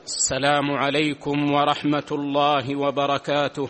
السلام عليكم ورحمة الله وبركاته.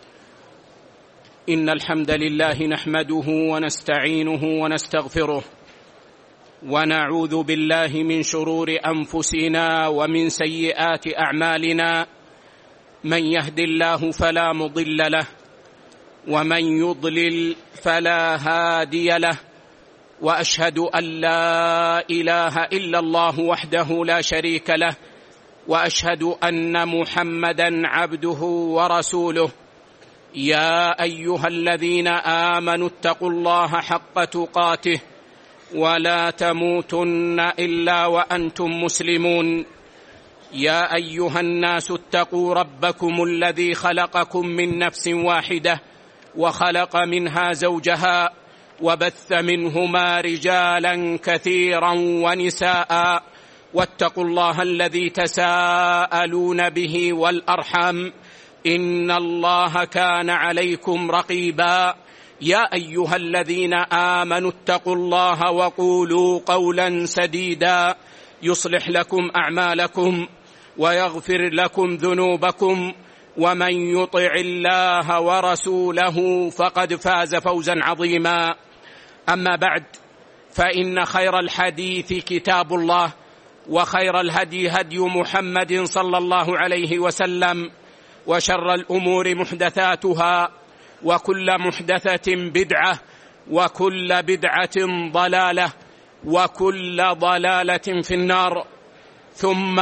إن الحمد لله نحمده ونستعينه ونستغفره، ونعوذ بالله من شرور أنفسنا ومن سيئات أعمالنا. من يهد الله فلا مضل له، ومن يضلل فلا هادي له، وأشهد أن لا إله إلا الله وحده لا شريك له، وأشهد أن محمدًا عبده ورسوله. يا أيها الذين آمنوا اتقوا الله حق تقاته ولا تموتن إلا وأنتم مسلمون. يا أيها الناس اتقوا ربكم الذي خلقكم من نفس واحدة، وخلق منها زوجها، وبث منهما رجالا كثيرا ونساء، واتقوا الله الذي تساءلون به والأرحام، إن الله كان عليكم رقيبا. يا أيها الذين آمنوا اتقوا الله وقولوا قولا سديدا يصلح لكم أعمالكم ويغفر لكم ذنوبكم، ومن يطع الله ورسوله فقد فاز فوزا عظيما. أما بعد، فإن خير الحديث كتاب الله، وخير الهدي هدي محمد صلى الله عليه وسلم، وشر الأمور محدثاتها، وكل محدثة بدعة، وكل بدعة ضلالة، وكل ضلالة في النار. ثم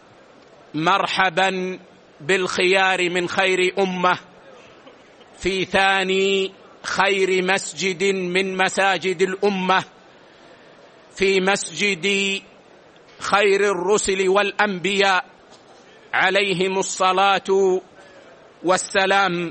مرحبا بالخيار من خير أمة في ثاني خير مسجد من مساجد الأمة، في مسجد خير الرسل والأنبياء عليهم الصلاة والسلام.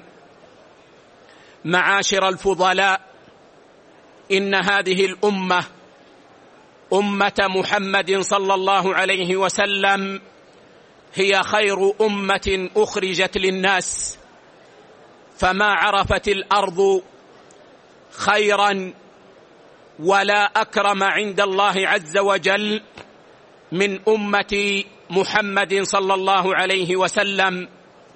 معاشر الفضلاء، إن هذه الأمة أمة محمد صلى الله عليه وسلم هي خير أمة أخرجت للناس، فما عرفت الأرض خيرا ولا أكرم عند الله عز وجل من أمة محمد صلى الله عليه وسلم.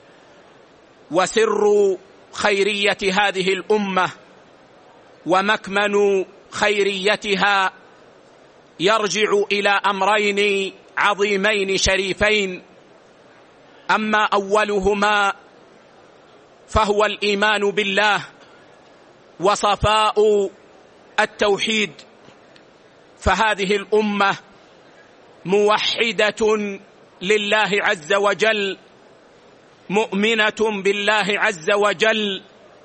وسر خيرية هذه الأمة ومكمن خيريتها يرجع إلى أمرين عظيمين شريفين. أما أولهما فهو الإيمان بالله وصفاء التوحيد، فهذه الأمة موحدة لله عز وجل، مؤمنة بالله عز وجل،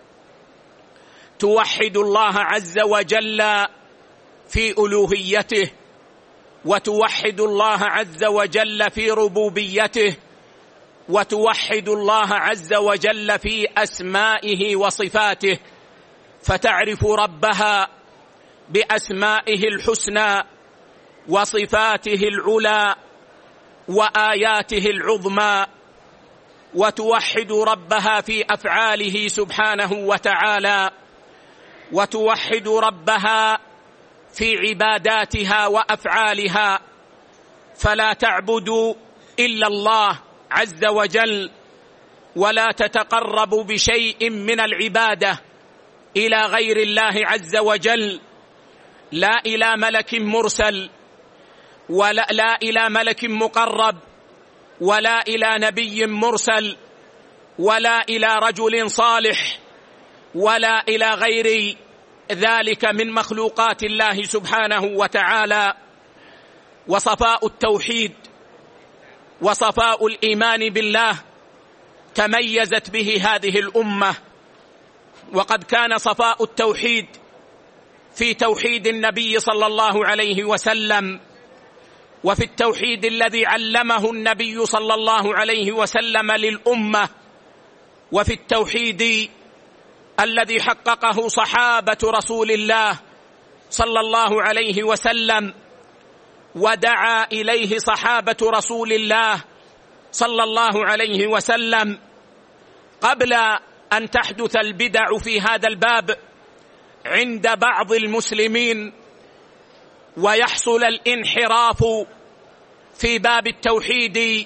توحد الله عز وجل في ألوهيته، وتوحد الله عز وجل في ربوبيته، وتوحد الله عز وجل في أسمائه وصفاته، فتعرف ربها بأسمائه الحسنى وصفاته العلى وآياته العظمى، وتوحد ربها في أفعاله سبحانه وتعالى، وتوحد ربها في عباداتها وأفعالها، فلا تعبد إلا الله عز وجل، ولا تتقرب بشيء من العبادة إلى غير الله عز وجل، لا إلى ملك مرسل، ولا إلى ملك مقرب، ولا إلى نبي مرسل، ولا إلى رجل صالح، ولا إلى غير ذلك من مخلوقات الله سبحانه وتعالى. وصفاء التوحيد وصفاء الإيمان بالله تميزت به هذه الأمة، وقد كان صفاء التوحيد في توحيد النبي صلى الله عليه وسلم، وفي التوحيد الذي علمه النبي صلى الله عليه وسلم للأمة، وفي التوحيد الذي حققه صحابة رسول الله صلى الله عليه وسلم، ودعا إليه صحابة رسول الله صلى الله عليه وسلم قبل أن تحدث البدع في هذا الباب عند بعض المسلمين، ويحصل الانحراف في باب التوحيد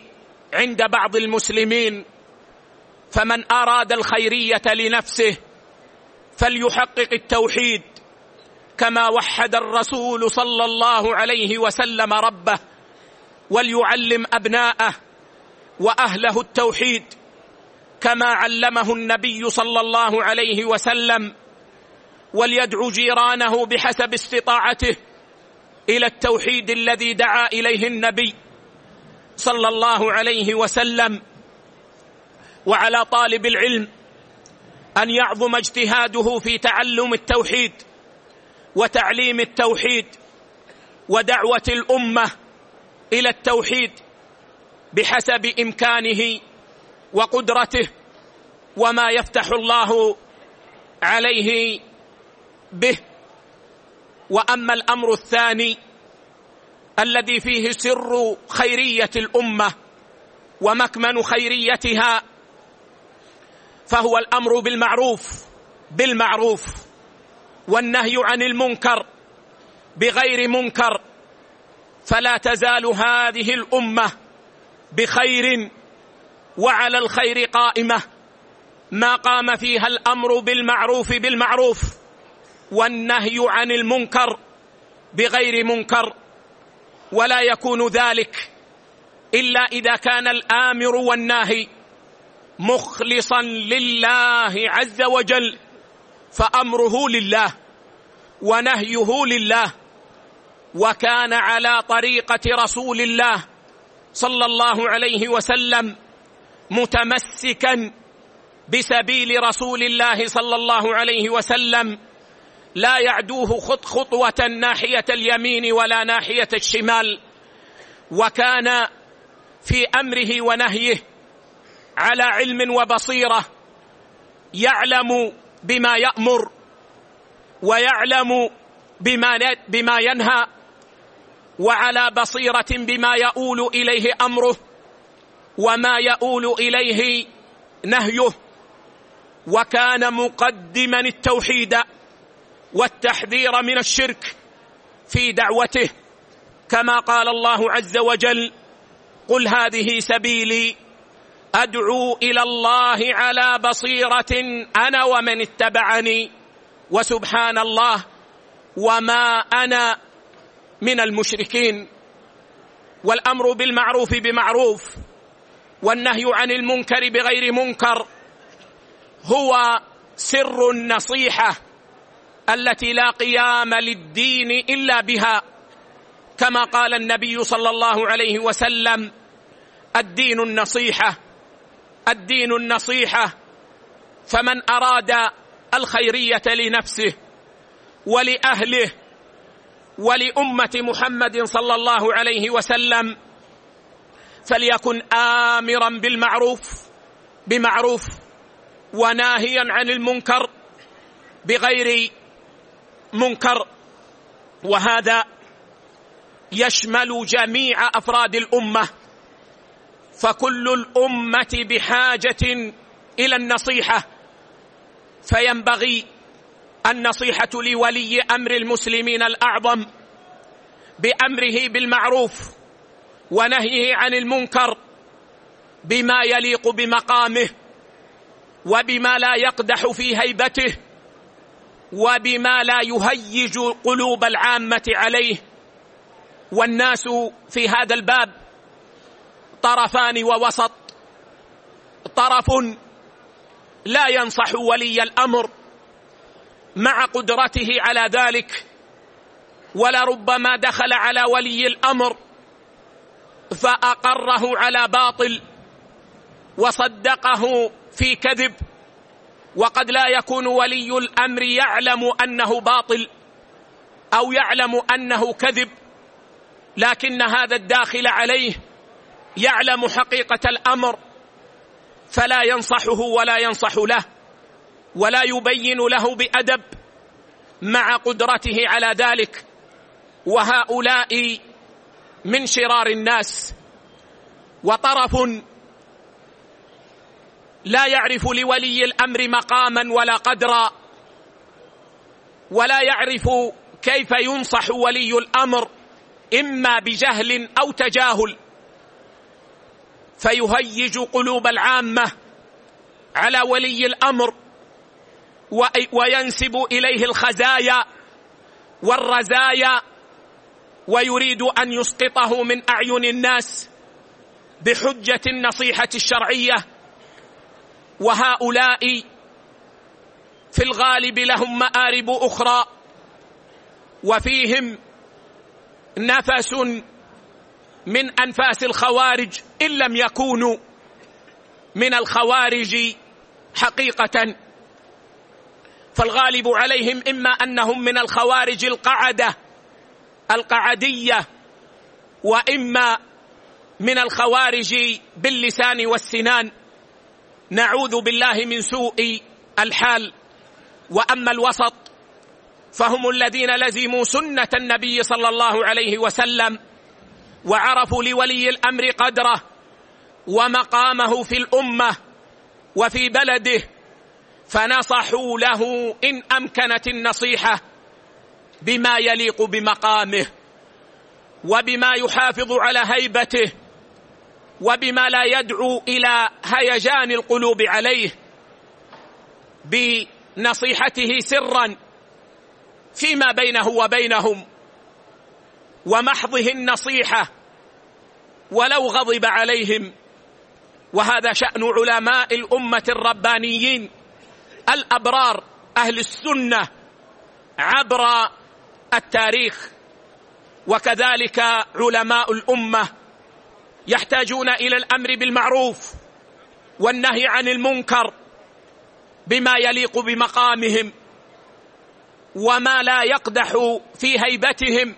عند بعض المسلمين، فمن أراد الخيرية لنفسه فليحقق التوحيد كما وحد الرسول صلى الله عليه وسلم ربه، وليعلم أبناءه وأهله التوحيد كما علمه النبي صلى الله عليه وسلم، وليدعو جيرانه بحسب استطاعته إلى التوحيد الذي دعا إليه النبي صلى الله عليه وسلم. وعلى طالب العلم أن يعظم اجتهاده في تعلم التوحيد وتعليم التوحيد ودعوة الأمة إلى التوحيد بحسب إمكانه وقدرته وما يفتح الله عليه به. وأما الأمر الثاني الذي فيه سر خيرية الأمة ومكمن خيريتها، فهو الأمر بالمعروف والنهي عن المنكر بغير منكر. فلا تزال هذه الأمة بخير وعلى الخير قائمة ما قام فيها الأمر بالمعروف والنهي عن المنكر بغير منكر. ولا يكون ذلك إلا إذا كان الآمر والناهي مخلصا لله عز وجل، فأمره لله ونهيه لله، وكان على طريقة رسول الله صلى الله عليه وسلم متمسكا بسبيل رسول الله صلى الله عليه وسلم، لا يعدوه خطوة ناحية اليمين ولا ناحية الشمال. وكان في أمره ونهيه على علم وبصيرة، يعلم بما يأمر ويعلم بما ينهى، وعلى بصيرة بما يؤول إليه أمره وما يؤول إليه نهيه. وكان مقدما التوحيد والتحذير من الشرك في دعوته، كما قال الله عز وجل: قل هذه سبيلي أدعو إلى الله على بصيرة أنا ومن اتبعني وسبحان الله وما أنا من المشركين. والأمر بالمعروف بمعروف والنهي عن المنكر بغير منكر هو سر النصيحة التي لا قيام للدين إلا بها، كما قال النبي صلى الله عليه وسلم: الدين النصيحة. فمن أراد الخيرية لنفسه ولأهله ولأمة محمد صلى الله عليه وسلم فليكن آمرا بمعروف وناهيا عن المنكر بغير منكر. وهذا يشمل جميع أفراد الأمة، فكل الأمة بحاجة إلى النصيحة، فينبغي النصيحة لولي أمر المسلمين الأعظم بأمره بالمعروف ونهيه عن المنكر بما يليق بمقامه وبما لا يقدح في هيبته وبما لا يهيج قلوب العامة عليه. والناس في هذا الباب طرفان ووسط: طرف لا ينصح ولي الأمر مع قدرته على ذلك، ولربما دخل على ولي الأمر فأقره على باطل وصدقه في كذب، وقد لا يكون ولي الأمر يعلم أنه باطل أو يعلم أنه كذب، لكن هذا الداخل عليه يعلم حقيقة الأمر فلا ينصحه ولا ينصح له ولا يبين له بأدب مع قدرته على ذلك. وهؤلاء من شرار الناس. وطرف لا يعرف لولي الأمر مقاما ولا قدرا، ولا يعرف كيف ينصح ولي الأمر إما بجهل أو تجاهل، فيهيج قلوب العامة على ولي الأمر وينسب إليه الخزايا والرزايا، ويريد أن يسقطه من أعين الناس بحجة النصيحة الشرعية. وهؤلاء في الغالب لهم مآرب أخرى، وفيهم نفس من أنفاس الخوارج إن لم يكونوا من الخوارج حقيقة. فالغالب عليهم إما أنهم من الخوارج القعدية، وإما من الخوارج باللسان والسنان، نعوذ بالله من سوء الحال. وأما الوسط فهم الذين لزموا سنة النبي صلى الله عليه وسلم، وعرفوا لولي الأمر قدره ومقامه في الأمة وفي بلده، فنصحوا له إن أمكنت النصيحة بما يليق بمقامه، وبما يحافظ على هيبته، وبما لا يدعو إلى هيجان القلوب عليه، بنصيحته سرا فيما بينه وبينهم، ومحضه النصيحة ولو غضب عليهم. وهذا شأن علماء الأمة الربانيين الأبرار أهل السنة عبر التاريخ. وكذلك علماء الأمة يحتاجون إلى الأمر بالمعروف والنهي عن المنكر بما يليق بمقامهم، وما لا يقدح في هيبتهم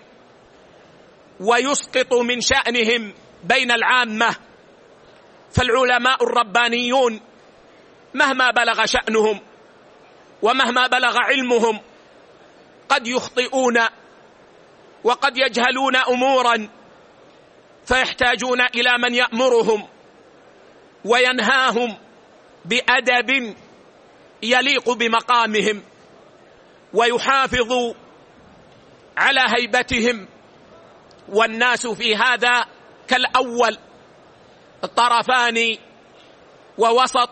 ويسقط من شأنهم بين العامة. فالعلماء الربانيون مهما بلغ شأنهم ومهما بلغ علمهم قد يخطئون وقد يجهلون أمورا، فيحتاجون إلى من يأمرهم وينهاهم بأدب يليق بمقامهم، ويحافظ على هيبتهم. والناس في هذا كالأول، الطرفان ووسط،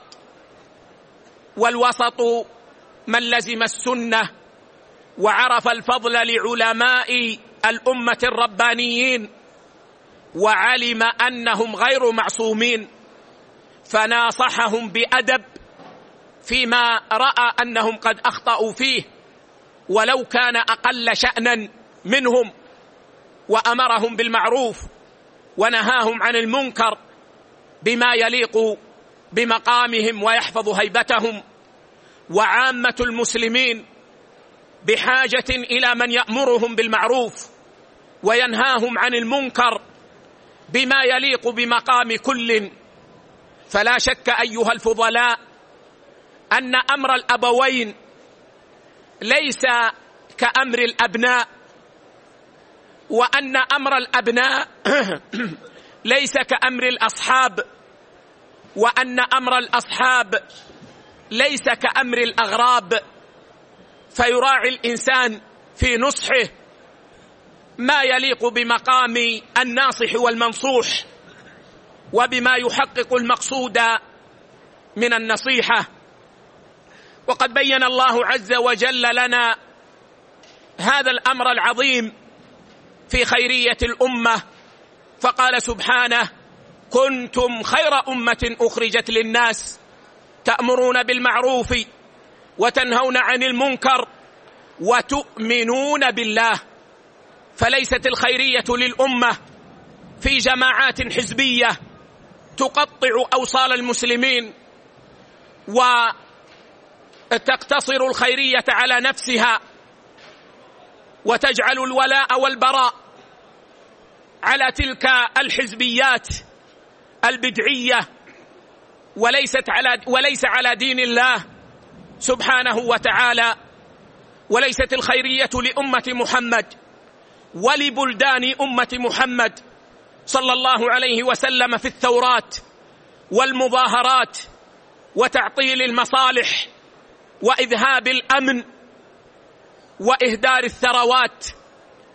والوسط من لزم السنة وعرف الفضل لعلماء الأمة الربانيين، وعلم أنهم غير معصومين، فناصحهم بأدب فيما رأى أنهم قد أخطأوا فيه ولو كان أقل شأنا منهم، وأمرهم بالمعروف ونهاهم عن المنكر بما يليق بمقامهم ويحفظ هيبتهم. وعامة المسلمين بحاجة إلى من يأمرهم بالمعروف وينهاهم عن المنكر بما يليق بمقام كل. فلا شك أيها الفضلاء أن أمر الأبوين ليس كأمر الأبناء، وأن أمر الأبناء ليس كأمر الأصحاب، وأن أمر الأصحاب ليس كأمر الأغراب. فيراعي الإنسان في نصحه ما يليق بمقام الناصح والمنصوح، وبما يحقق المقصود من النصيحة. وقد بين الله عز وجل لنا هذا الأمر العظيم في خيرية الأمة، فقال سبحانه: كنتم خير أمة أخرجت للناس تأمرون بالمعروف وتنهون عن المنكر وتؤمنون بالله. فليست الخيرية للأمة في جماعات حزبية تقطع أوصال المسلمين وتقتصر الخيرية على نفسها وتجعل الولاء والبراء على تلك الحزبيات البدعية، وليس على دين الله سبحانه وتعالى. وليست الخيرية لأمة محمد ولبلدان أمة محمد صلى الله عليه وسلم في الثورات والمظاهرات وتعطيل المصالح وإذهاب الأمن وإهدار الثروات،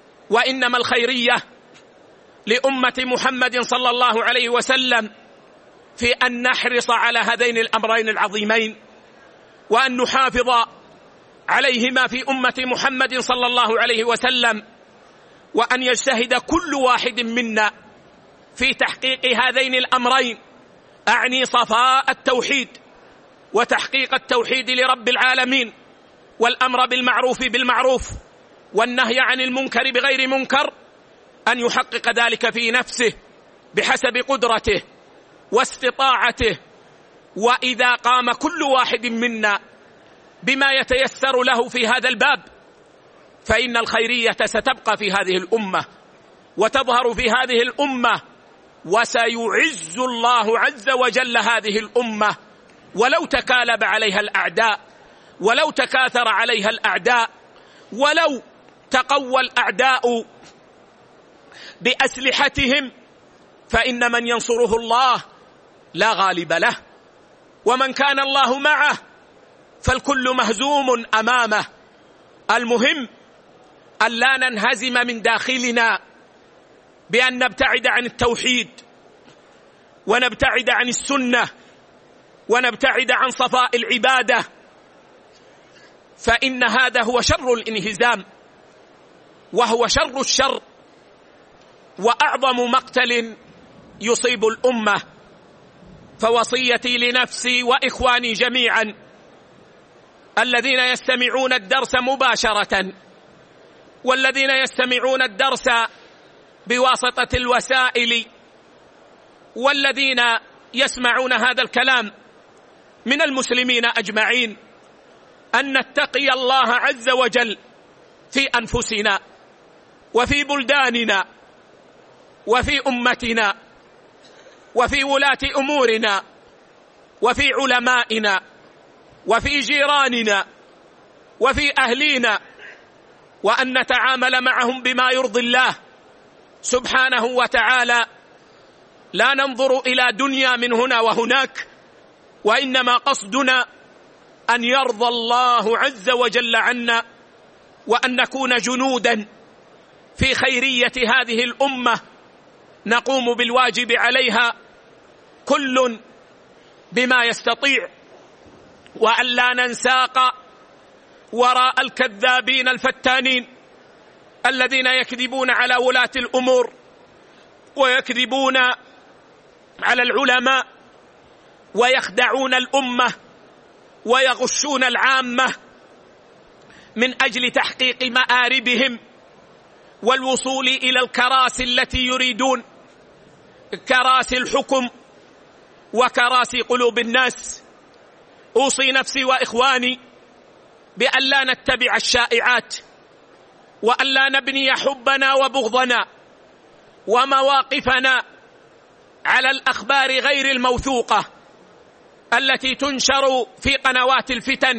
وإنما الخيرية لأمة محمد صلى الله عليه وسلم في أن نحرص على هذين الأمرين العظيمين، وأن نحافظ عليهما في أمة محمد صلى الله عليه وسلم، وأن يجتهد كل واحد منا في تحقيق هذين الأمرين، أعني صفاء التوحيد وتحقيق التوحيد لرب العالمين، والأمر بالمعروف والنهي عن المنكر بغير منكر، أن يحقق ذلك في نفسه بحسب قدرته واستطاعته. وإذا قام كل واحد منا بما يتيسر له في هذا الباب، فإن الخيرية ستبقى في هذه الأمة وتظهر في هذه الأمة، وسيعز الله عز وجل هذه الأمة ولو تكالب عليها الأعداء، ولو تكاثر عليها الأعداء، ولو تقوى الأعداء بأسلحتهم، فإن من ينصره الله لا غالب له، ومن كان الله معه فالكل مهزوم أمامه. المهم أن لا ننهزم من داخلنا بأن نبتعد عن التوحيد، ونبتعد عن السنة، ونبتعد عن صفاء العبادة، فإن هذا هو شر الانهزام، وهو شر الشر، وأعظم مقتل يصيب الأمة. فوصيتي لنفسي وإخواني جميعا الذين يستمعون الدرس مباشرة، والذين يستمعون الدرس بواسطة الوسائل، والذين يسمعون هذا الكلام من المسلمين أجمعين، أن نتقي الله عز وجل في أنفسنا وفي بلداننا وفي أمتنا وفي ولاة أمورنا وفي علمائنا وفي جيراننا وفي أهلينا، وأن نتعامل معهم بما يرضي الله سبحانه وتعالى، لا ننظر إلى دنيا من هنا وهناك، وإنما قصدنا أن يرضى الله عز وجل عنا، وأن نكون جنودا في خيرية هذه الأمة، نقوم بالواجب عليها كل بما يستطيع، وأن لا ننساق وراء الكذابين الفتانين الذين يكذبون على ولاة الأمور، ويكذبون على العلماء، ويخدعون الأمة، ويغشون العامة من أجل تحقيق مآربهم والوصول إلى الكراسي التي يريدون، كراسي الحكم وكراسي قلوب الناس. أوصي نفسي وإخواني بأن لا نتبع الشائعات، وأن لا نبني حبنا وبغضنا ومواقفنا على الأخبار غير الموثوقة التي تنشر في قنوات الفتن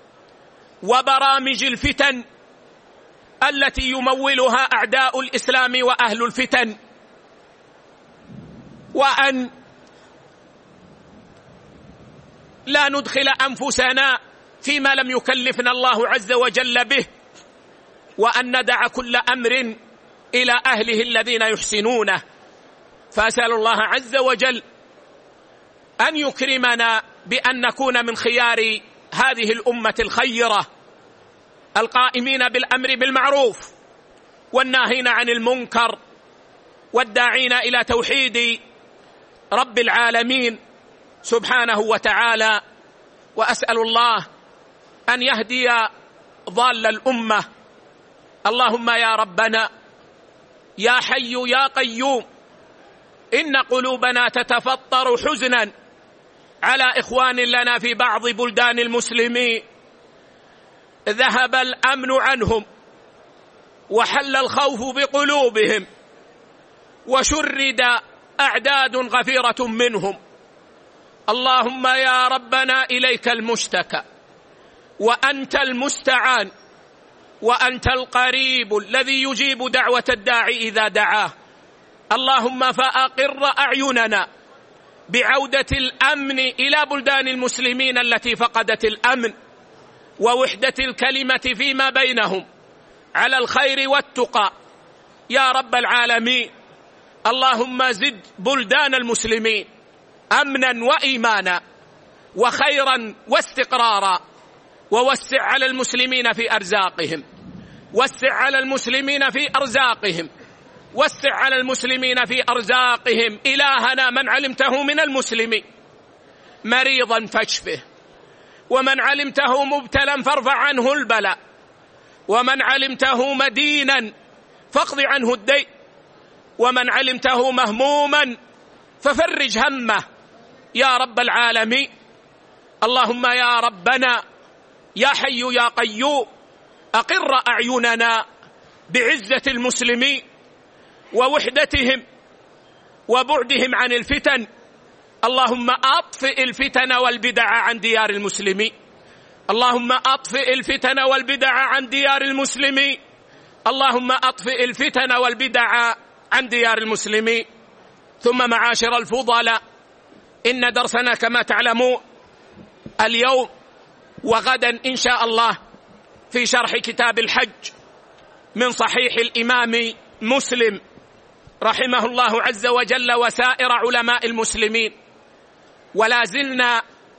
وبرامج الفتن التي يمولها أعداء الإسلام وأهل الفتن، وأن لا ندخل أنفسنا فيما لم يكلفنا الله عز وجل به، وأن ندع كل أمر إلى أهله الذين يحسنونه. فأسأل الله عز وجل أن يكرمنا بأن نكون من خيار هذه الأمة الخيرة، القائمين بالأمر بالمعروف والناهين عن المنكر، والداعين إلى توحيد رب العالمين سبحانه وتعالى. وأسأل الله أن يهدي ضال الأمة. اللهم يا ربنا يا حي يا قيوم، إن قلوبنا تتفطر حزنا على إخوان لنا في بعض بلدان المسلمين، ذهب الأمن عنهم وحل الخوف بقلوبهم، وشرد أعداد غفيرة منهم. اللهم يا ربنا إليك المشتكى، وأنت المستعان، وأنت القريب الذي يجيب دعوة الداعي إذا دعاه. اللهم فأقر أعيننا بعودة الأمن إلى بلدان المسلمين التي فقدت الأمن، ووحدة الكلمة فيما بينهم على الخير والتقى يا رب العالمين. اللهم زد بلدان المسلمين أمنا وإيمانا وخيرا واستقرارا، ووسع على المسلمين في أرزاقهم، وسع على المسلمين في أرزاقهم، وسع على المسلمين في أرزاقهم. إلهنا من علمته من المسلمين مريضا فاشفه، ومن علمته مبتلا فارفع عنه البلاء، ومن علمته مدينا فاقض عنه الدين، ومن علمته مهموما ففرج همه يا رب العالمين. اللهم يا ربنا يا حي يا قيوم أقر أعيننا بعزة المسلمين ووحدتهم وبعدهم عن الفتن. اللهم أطفئ الفتن والبدع عن ديار المسلمين، اللهم أطفئ الفتن والبدع عن ديار المسلمين، اللهم أطفئ الفتن والبدع عن ديار المسلمين. ثم معاشر الفضلاء، إن درسنا كما تعلمون اليوم وغدا إن شاء الله في شرح كتاب الحج من صحيح الإمام مسلم رحمه الله عز وجل وسائر علماء المسلمين، ولا زلنا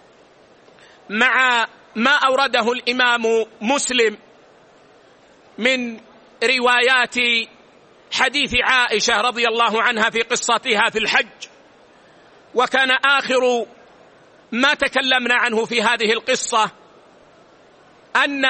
مع ما أورده الإمام مسلم من روايات حديث عائشة رضي الله عنها في قصتها في الحج. وكان آخر ما تكلمنا عنه في هذه القصة أن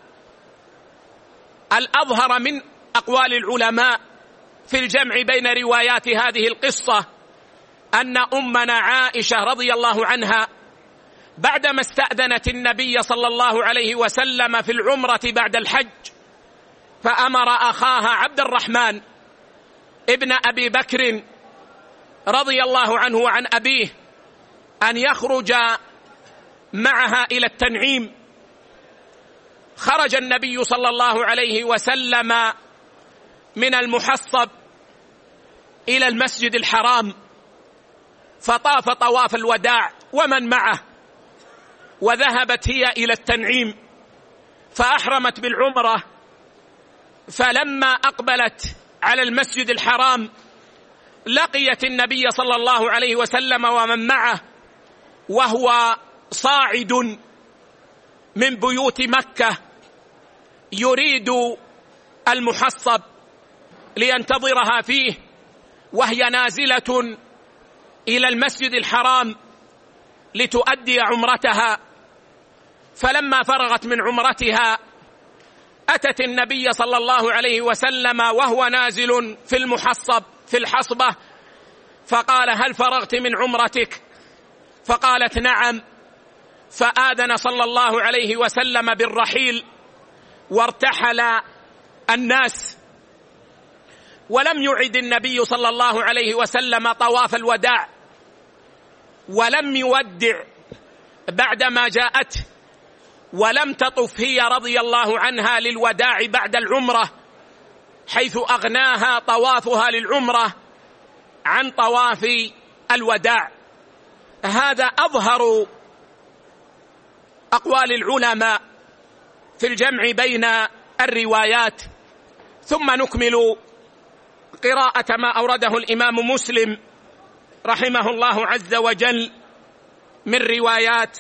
الأظهر من أقوال العلماء في الجمع بين روايات هذه القصة أن أمنا عائشة رضي الله عنها بعدما استأذنت النبي صلى الله عليه وسلم في العمرة بعد الحج، فأمر أخاها عبد الرحمن ابن أبي بكر رضي الله عنه وعن أبيه أن يخرج معها إلى التنعيم. خرج النبي صلى الله عليه وسلم من المحصب إلى المسجد الحرام، فطاف طواف الوداع ومن معه، وذهبت هي إلى التنعيم فأحرمت بالعمرة. فلما أقبلت على المسجد الحرام لقيت النبي صلى الله عليه وسلم ومن معه وهو صاعد من بيوت مكة يريد المحصب لينتظرها فيه، وهي نازلة إلى المسجد الحرام لتؤدي عمرتها. فلما فرغت من عمرتها أتت النبي صلى الله عليه وسلم وهو نازل في المحصب في الحصبة، فقال: هل فرغت من عمرتك؟ فقالت: نعم. فآذن صلى الله عليه وسلم بالرحيل وارتحل الناس، ولم يعد النبي صلى الله عليه وسلم طواف الوداع، ولم يودع بعدما جاءته، ولم تطف هي رضي الله عنها للوداع بعد العمرة، حيث أغناها طوافها للعمرة عن طواف الوداع. هذا أظهر أقوال العلماء في الجمع بين الروايات. ثم نكمل قراءة ما أورده الإمام مسلم رحمه الله عز وجل من روايات،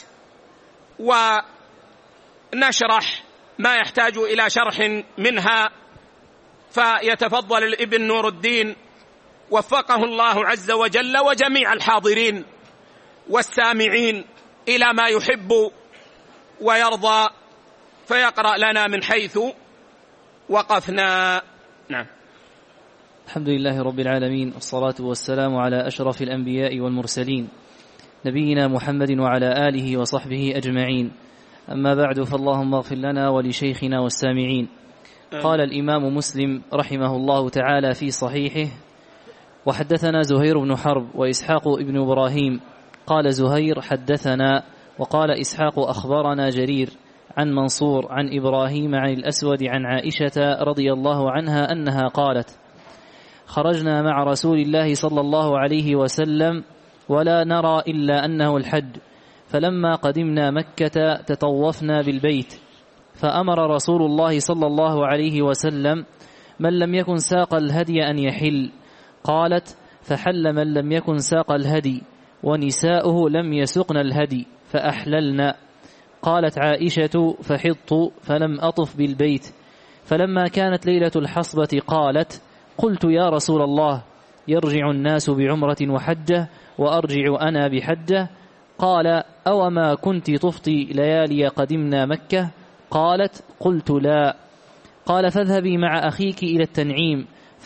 ونشرح ما يحتاج إلى شرح منها. فيتفضل الابن نور الدين وفقه الله عز وجل وجميع الحاضرين والسامعين إلى ما يحب ويرضى، فيقرأ لنا من حيث وقفنا. نعم. الحمد لله رب العالمين، والصلاة والسلام على أشرف الأنبياء والمرسلين نبينا محمد وعلى آله وصحبه أجمعين. أما بعد، فاللهم اغفر لنا ولشيخنا والسامعين. قال الإمام مسلم رحمه الله تعالى في صحيحه: وحدثنا زهير بن حرب وإسحاق بن إبراهيم. قال زهير: حدثنا، وقال إسحاق: أخبرنا جرير عن منصور عن إبراهيم عن الأسود عن عائشة رضي الله عنها أنها قالت: خرجنا مع رسول الله صلى الله عليه وسلم ولا نرى إلا أنه الحج، فلما قدمنا مكة تطوفنا بالبيت، فأمر رسول الله صلى الله عليه وسلم من لم يكن ساق الهدي أن يحل. قالت: فحل من لم يكن ساق الهدي، ونساؤه لم يسقن الهدي فأحللن. قالت عائشة: فحضت فلم أطف بالبيت، فلما كانت ليلة الحصبة قالت: قلت يا رسول الله، يرجع الناس بعمرة وحجة وأرجع أنا بحجة. قال: أوما كنت طفتي ليالي قدمنا مكة؟ قالت: قلت لا. قال: فاذهبي مع أخيك إلى التنعيم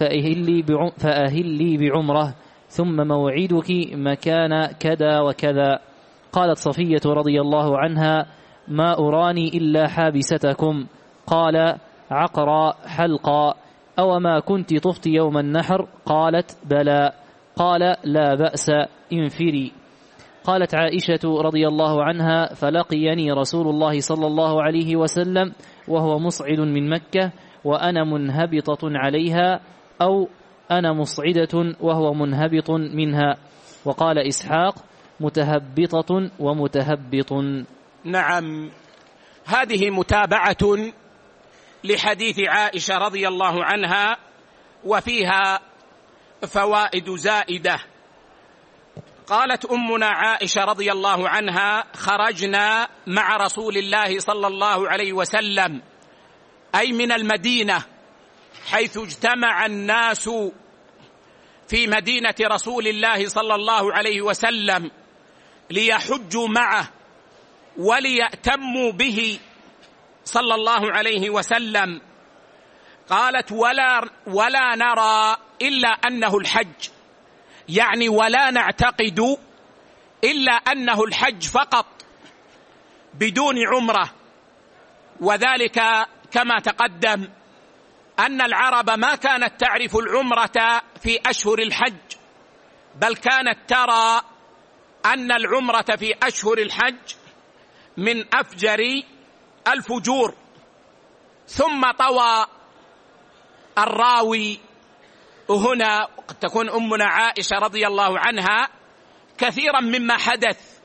فأهلي بعمرة، ثم موعدك مكان كذا وكذا. قالت صفية رضي الله عنها: ما أراني إلا حابستكم. قال: عقرا حلقا. أوما كنت طفت يوم النحر؟ قالت: بلى. قال: لا بأس، انفري. قالت عائشة رضي الله عنها: فلقيني رسول الله صلى الله عليه وسلم وهو مصعد من مكة وأنا منهبطة عليها، أو أنا مصعدة وهو منهبط منها. وقال إسحاق: متهبطة ومتهبط. نعم، هذه متابعة لحديث عائشة رضي الله عنها، وفيها فوائد زائدة. قالت أمنا عائشة رضي الله عنها: خرجنا مع رسول الله صلى الله عليه وسلم، أي من المدينة، حيث اجتمع الناس في مدينة رسول الله صلى الله عليه وسلم ليحجوا معه وليأتموا به صلى الله عليه وسلم. قالت: ولا نرى إلا أنه الحج، يعني ولا نعتقد إلا أنه الحج فقط بدون عمرة. وذلك كما تقدم أن العرب ما كانت تعرف العمرة في أشهر الحج، بل كانت ترى أن العمرة في أشهر الحج من أفجر الفجور. ثم طوى الراوي هنا، قد تكون أمنا عائشة رضي الله عنها، كثيرا مما حدث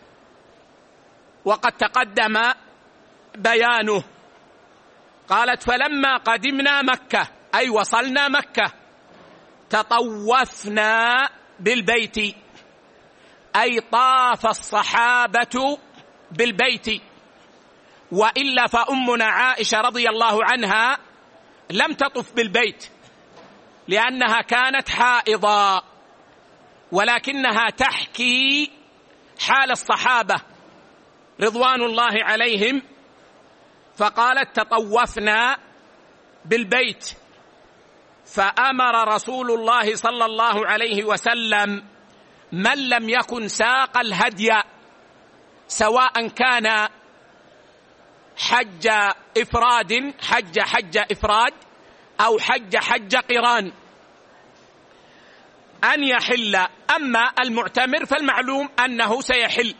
وقد تقدم بيانه. قالت: فلما قدمنا مكة، أي وصلنا مكة، تطوفنا بالبيت، أي طاف الصحابة بالبيت. وإلا فأمنا عائشة رضي الله عنها لم تطف بالبيت لأنها كانت حائضا، ولكنها تحكي حال الصحابة رضوان الله عليهم، فقالت: تطوفنا بالبيت. فأمر رسول الله صلى الله عليه وسلم من لم يكن ساق الهدي، سواء كان حج إفراد، حج إفراد، أو حج قران، أن يحل. أما المعتمر فالمعلوم أنه سيحل.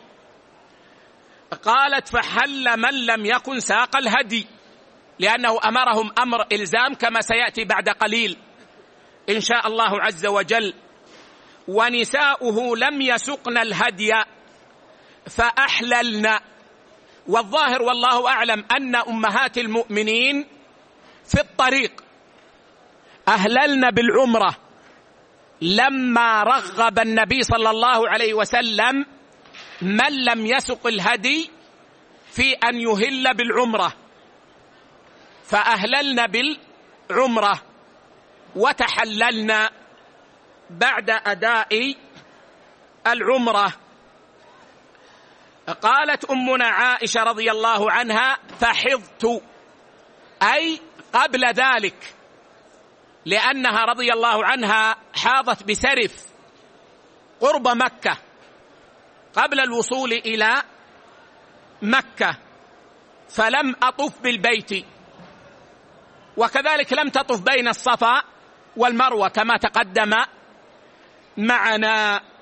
قالت: فحل من لم يكن ساق الهدي، لأنه أمرهم أمر إلزام كما سيأتي بعد قليل إن شاء الله عز وجل. ونساؤه لم يسقن الهدي فأحللن. والظاهر والله أعلم أن أمهات المؤمنين في الطريق أهللن بالعمرة لما رغب النبي صلى الله عليه وسلم من لم يسق الهدي في أن يهل بالعمرة، فأهللن بالعمرة وتحللن بعد أداء العمرة. قالت أمنا عائشة رضي الله عنها: فحضت، أي قبل ذلك، لأنها رضي الله عنها حاضت بسرف قرب مكة قبل الوصول إلى مكة، فلم أطف بالبيت، وكذلك لم تطف بين الصفا والمروة كما تقدم معنا،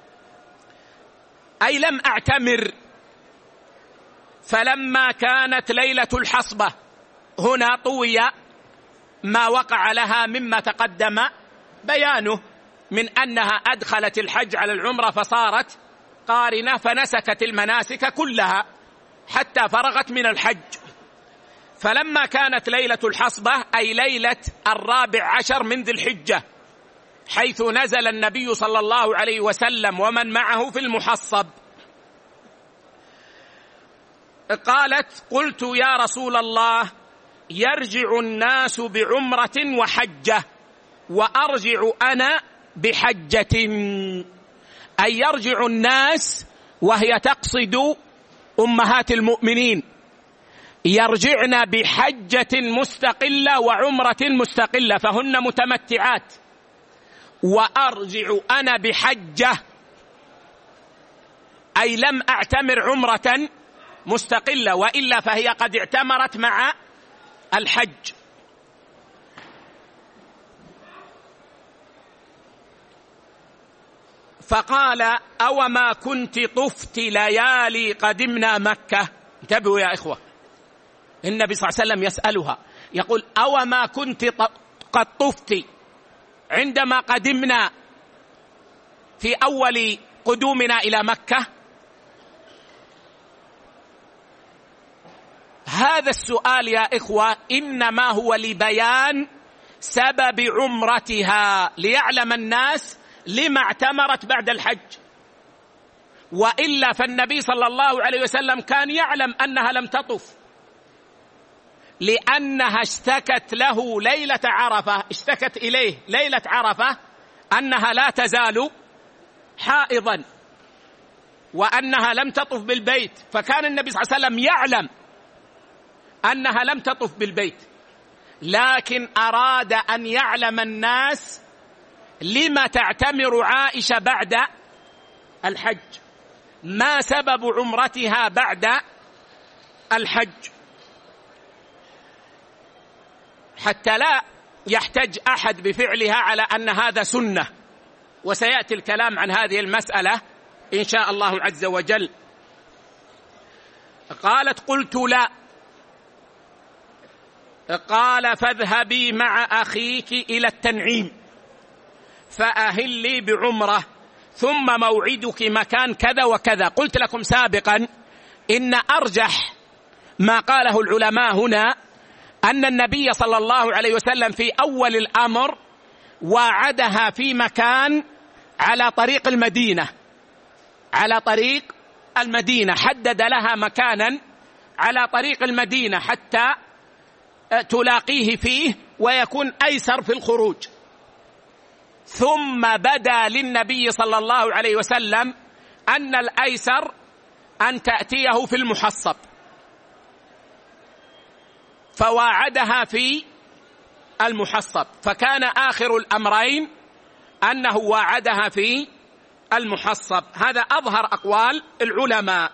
أي لم أعتمر. فلما كانت ليلة الحصبة، هنا طوي ما وقع لها مما تقدم بيانه من أنها أدخلت الحج على العمرة فصارت قارنة، فنسكت المناسك كلها حتى فرغت من الحج. فلما كانت ليلة الحصبة، أي ليلة 14 من ذي الحجة، حيث نزل النبي صلى الله عليه وسلم ومن معه في المحصب. قالت: قلت يا رسول الله يرجع الناس بعمرة وحجة وأرجع أنا بحجة، أي يرجع الناس وهي تقصد أمهات المؤمنين، يرجعن بحجة مستقلة وعمرة مستقلة، فهن متمتعات، وأرجع أنا بحجة أي لم أعتمر عمرة مستقلة، وإلا فهي قد اعتمرت مع الحج. فقال: أوما كنت طفت ليالي قدمنا مكة؟ انتبهوا يا إخوة، النبي صلى الله عليه وسلم يسألها يقول: أوما كنت قد طفت عندما قدمنا في أول قدومنا إلى مكة؟ هذا السؤال يا إخوة إنما هو لبيان سبب عمرتها، ليعلم الناس لما اعتمرت بعد الحج، وإلا فالنبي صلى الله عليه وسلم كان يعلم أنها لم تطف، لأنها اشتكت له ليلة عرفة، اشتكت إليه ليلة عرفة أنها لا تزال حائضا وأنها لم تطف بالبيت، فكان النبي صلى الله عليه وسلم يعلم أنها لم تطف بالبيت، لكن أراد أن يعلم الناس لما تعتمر عائشة بعد الحج، ما سبب عمرتها بعد الحج، حتى لا يحتج أحد بفعلها على أن هذا سنة، وسيأتي الكلام عن هذه المسألة إن شاء الله عز وجل. قالت: قلت لا. قال: فاذهبي مع أخيك إلى التنعيم فأهلي بعمرة، ثم موعدك مكان كذا وكذا. قلت لكم سابقا إن أرجح ما قاله العلماء هنا أن النبي صلى الله عليه وسلم في أول الأمر وعدها في مكان على طريق المدينة، على طريق المدينة، حدد لها مكانا على طريق المدينة حتى تلاقيه فيه ويكون أيسر في الخروج. ثم بدا للنبي صلى الله عليه وسلم أن الأيسر أن تأتيه في المحصب، فواعدها في المحصب، فكان آخر الأمرين أنه واعدها في المحصب. هذا أظهر أقوال العلماء.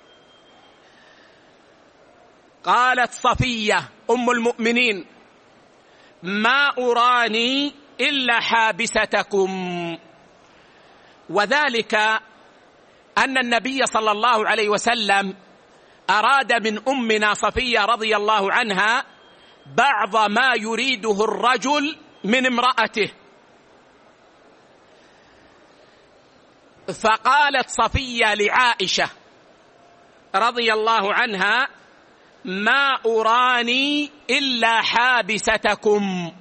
قالت صفية أم المؤمنين: ما أراني إلا حابستكم، وذلك أن النبي صلى الله عليه وسلم أراد من أمنا صفية رضي الله عنها بعض ما يريده الرجل من امرأته، فقالت صفية لعائشة رضي الله عنها: ما أراني إلا حابستكم.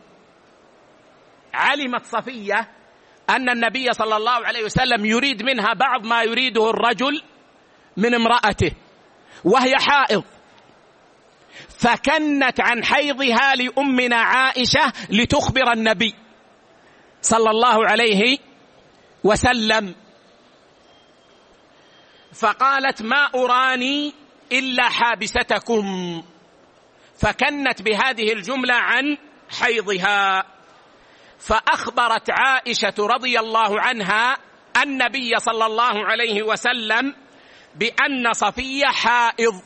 علمت صفية أن النبي صلى الله عليه وسلم يريد منها بعض ما يريده الرجل من امرأته وهي حائض، فكنت عن حيضها لأمنا عائشة لتخبر النبي صلى الله عليه وسلم، فقالت: ما أراني إلا حابستكم، فكنت بهذه الجملة عن حيضها. فأخبرت عائشة رضي الله عنها النبي صلى الله عليه وسلم بأن صفية حائض،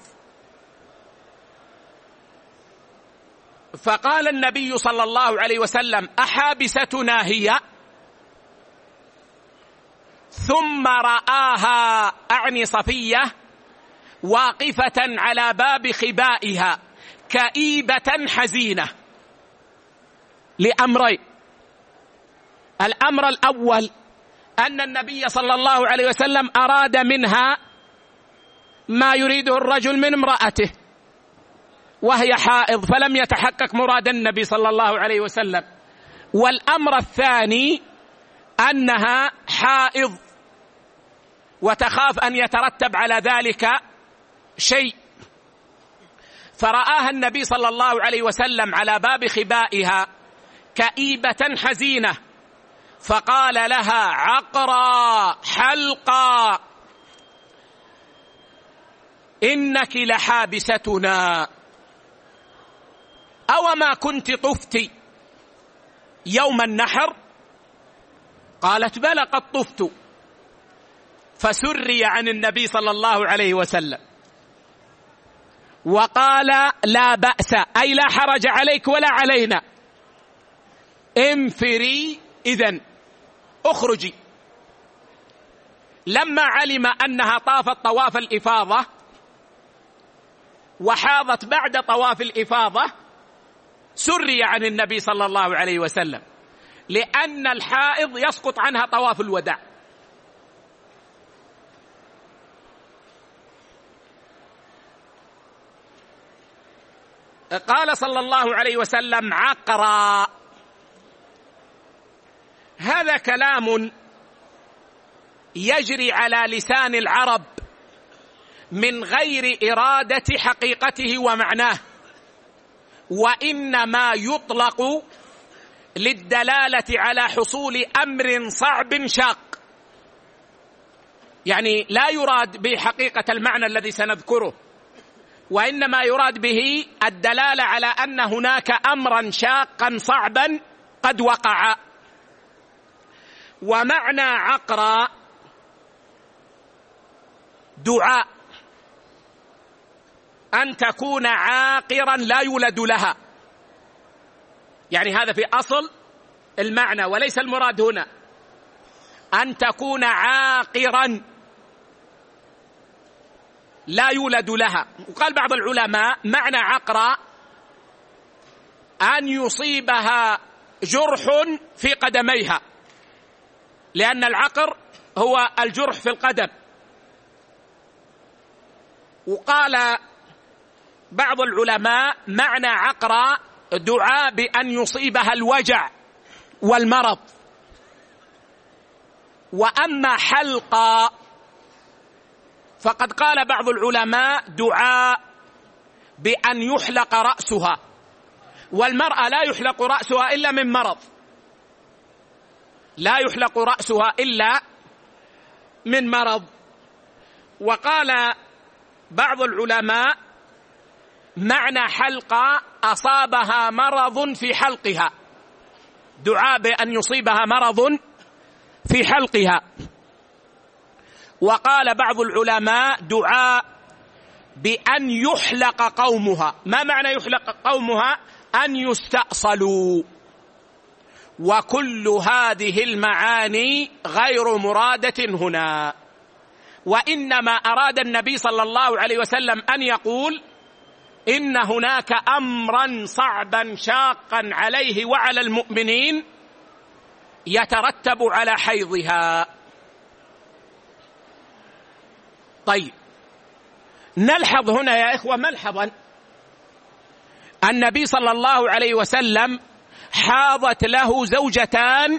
فقال النبي صلى الله عليه وسلم: أحابستنا هي؟ ثم رآها، أعني صفية، واقفة على باب خبائها كئيبة حزينة، لأمرين: الأمر الأول أن النبي صلى الله عليه وسلم أراد منها ما يريده الرجل من امرأته وهي حائض، فلم يتحقق مراد النبي صلى الله عليه وسلم. والأمر الثاني أنها حائض وتخاف أن يترتب على ذلك شيء، فرآها النبي صلى الله عليه وسلم على باب خبائها كئيبة حزينة، فقال لها: عقرا حلقا إنك لحابستنا، أوما كنت طفت يوم النحر؟ قالت: بلى قد طفت. فسري عن النبي صلى الله عليه وسلم وقال: لا بأس، أي لا حرج عليك ولا علينا، انفري إذن، اخرجي. لما علم أنها طافت طواف الإفاضة وحاضت بعد طواف الإفاضة سري عن النبي صلى الله عليه وسلم، لأن الحائض يسقط عنها طواف الوداع. قال صلى الله عليه وسلم: عقرا. هذا كلام يجري على لسان العرب من غير إرادة حقيقته ومعناه، وإنما يطلق للدلالة على حصول أمر صعب شاق، يعني لا يراد به حقيقة المعنى الذي سنذكره، وإنما يراد به الدلالة على أن هناك أمرا شاقا صعبا قد وقع. ومعنى عقرا دعاء أن تكون عاقرا لا يولد لها، يعني هذا في أصل المعنى، وليس المراد هنا أن تكون عاقرا لا يولد لها. وقال بعض العلماء: معنى عقرا أن يصيبها جرح في قدميها، لأن العقر هو الجرح في القدم. وقال بعض العلماء: معنى عقرا دعاء بأن يصيبها الوجع والمرض. وأما حلقا فقد قال بعض العلماء دعاء بأن يحلق رأسها، والمرأة لا يحلق رأسها إلا من مرض، لا يحلق رأسها إلا من مرض. وقال بعض العلماء: معنى حلقة أصابها مرض في حلقها، دعاء بأن يصيبها مرض في حلقها. وقال بعض العلماء دعاء بأن يحلق قومها. ما معنى يحلق قومها؟ أن يستأصلوا. وكل هذه المعاني غير مرادة هنا، وإنما أراد النبي صلى الله عليه وسلم أن يقول إن هناك أمرا صعبا شاقا عليه وعلى المؤمنين يترتب على حيضها. طيب، نلحظ هنا يا إخوة ملحظا: النبي صلى الله عليه وسلم حاضت له زوجتان،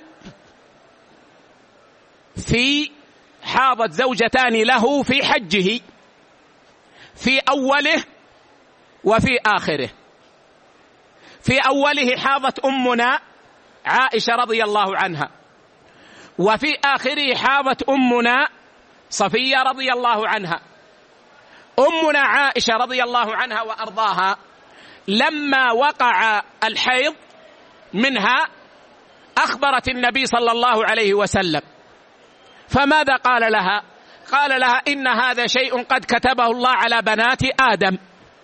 حاضت زوجتان له في حجه، في أوله وفي آخره. في أوله حاضت أمنا عائشة رضي الله عنها، وفي آخره حاضت أمنا صفية رضي الله عنها. أمنا عائشة رضي الله عنها وأرضاها لما وقع الحيض منها أخبرت النبي صلى الله عليه وسلم، فماذا قال لها؟ قال لها: إن هذا شيء قد كتبه الله على بنات آدم.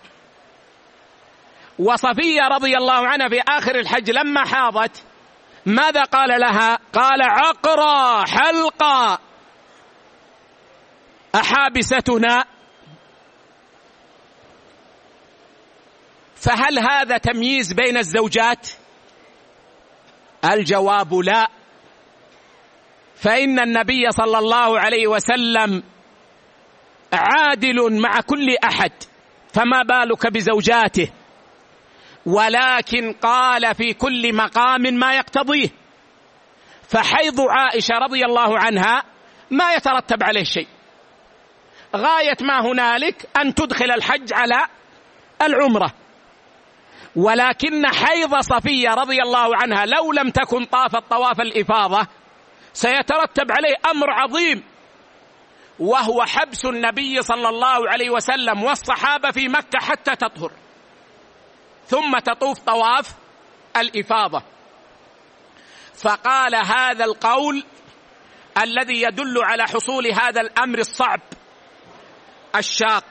وصفية رضي الله عنها في آخر الحج لما حاضت ماذا قال لها؟ قال: عقرا حلقا أحابستنا. فهل هذا تمييز بين الزوجات؟ الجواب لا، فإن النبي صلى الله عليه وسلم عادل مع كل أحد، فما بالك بزوجاته، ولكن قال في كل مقام ما يقتضيه. فحيض عائشة رضي الله عنها ما يترتب عليه شيء، غاية ما هنالك أن تدخل الحج على العمرة. ولكن حيض صفية رضي الله عنها لو لم تكن طافت طواف الإفاضة سيترتب عليه أمر عظيم، وهو حبس النبي صلى الله عليه وسلم والصحابة في مكة حتى تطهر ثم تطوف طواف الإفاضة. فقال هذا القول الذي يدل على حصول هذا الأمر الصعب الشاق: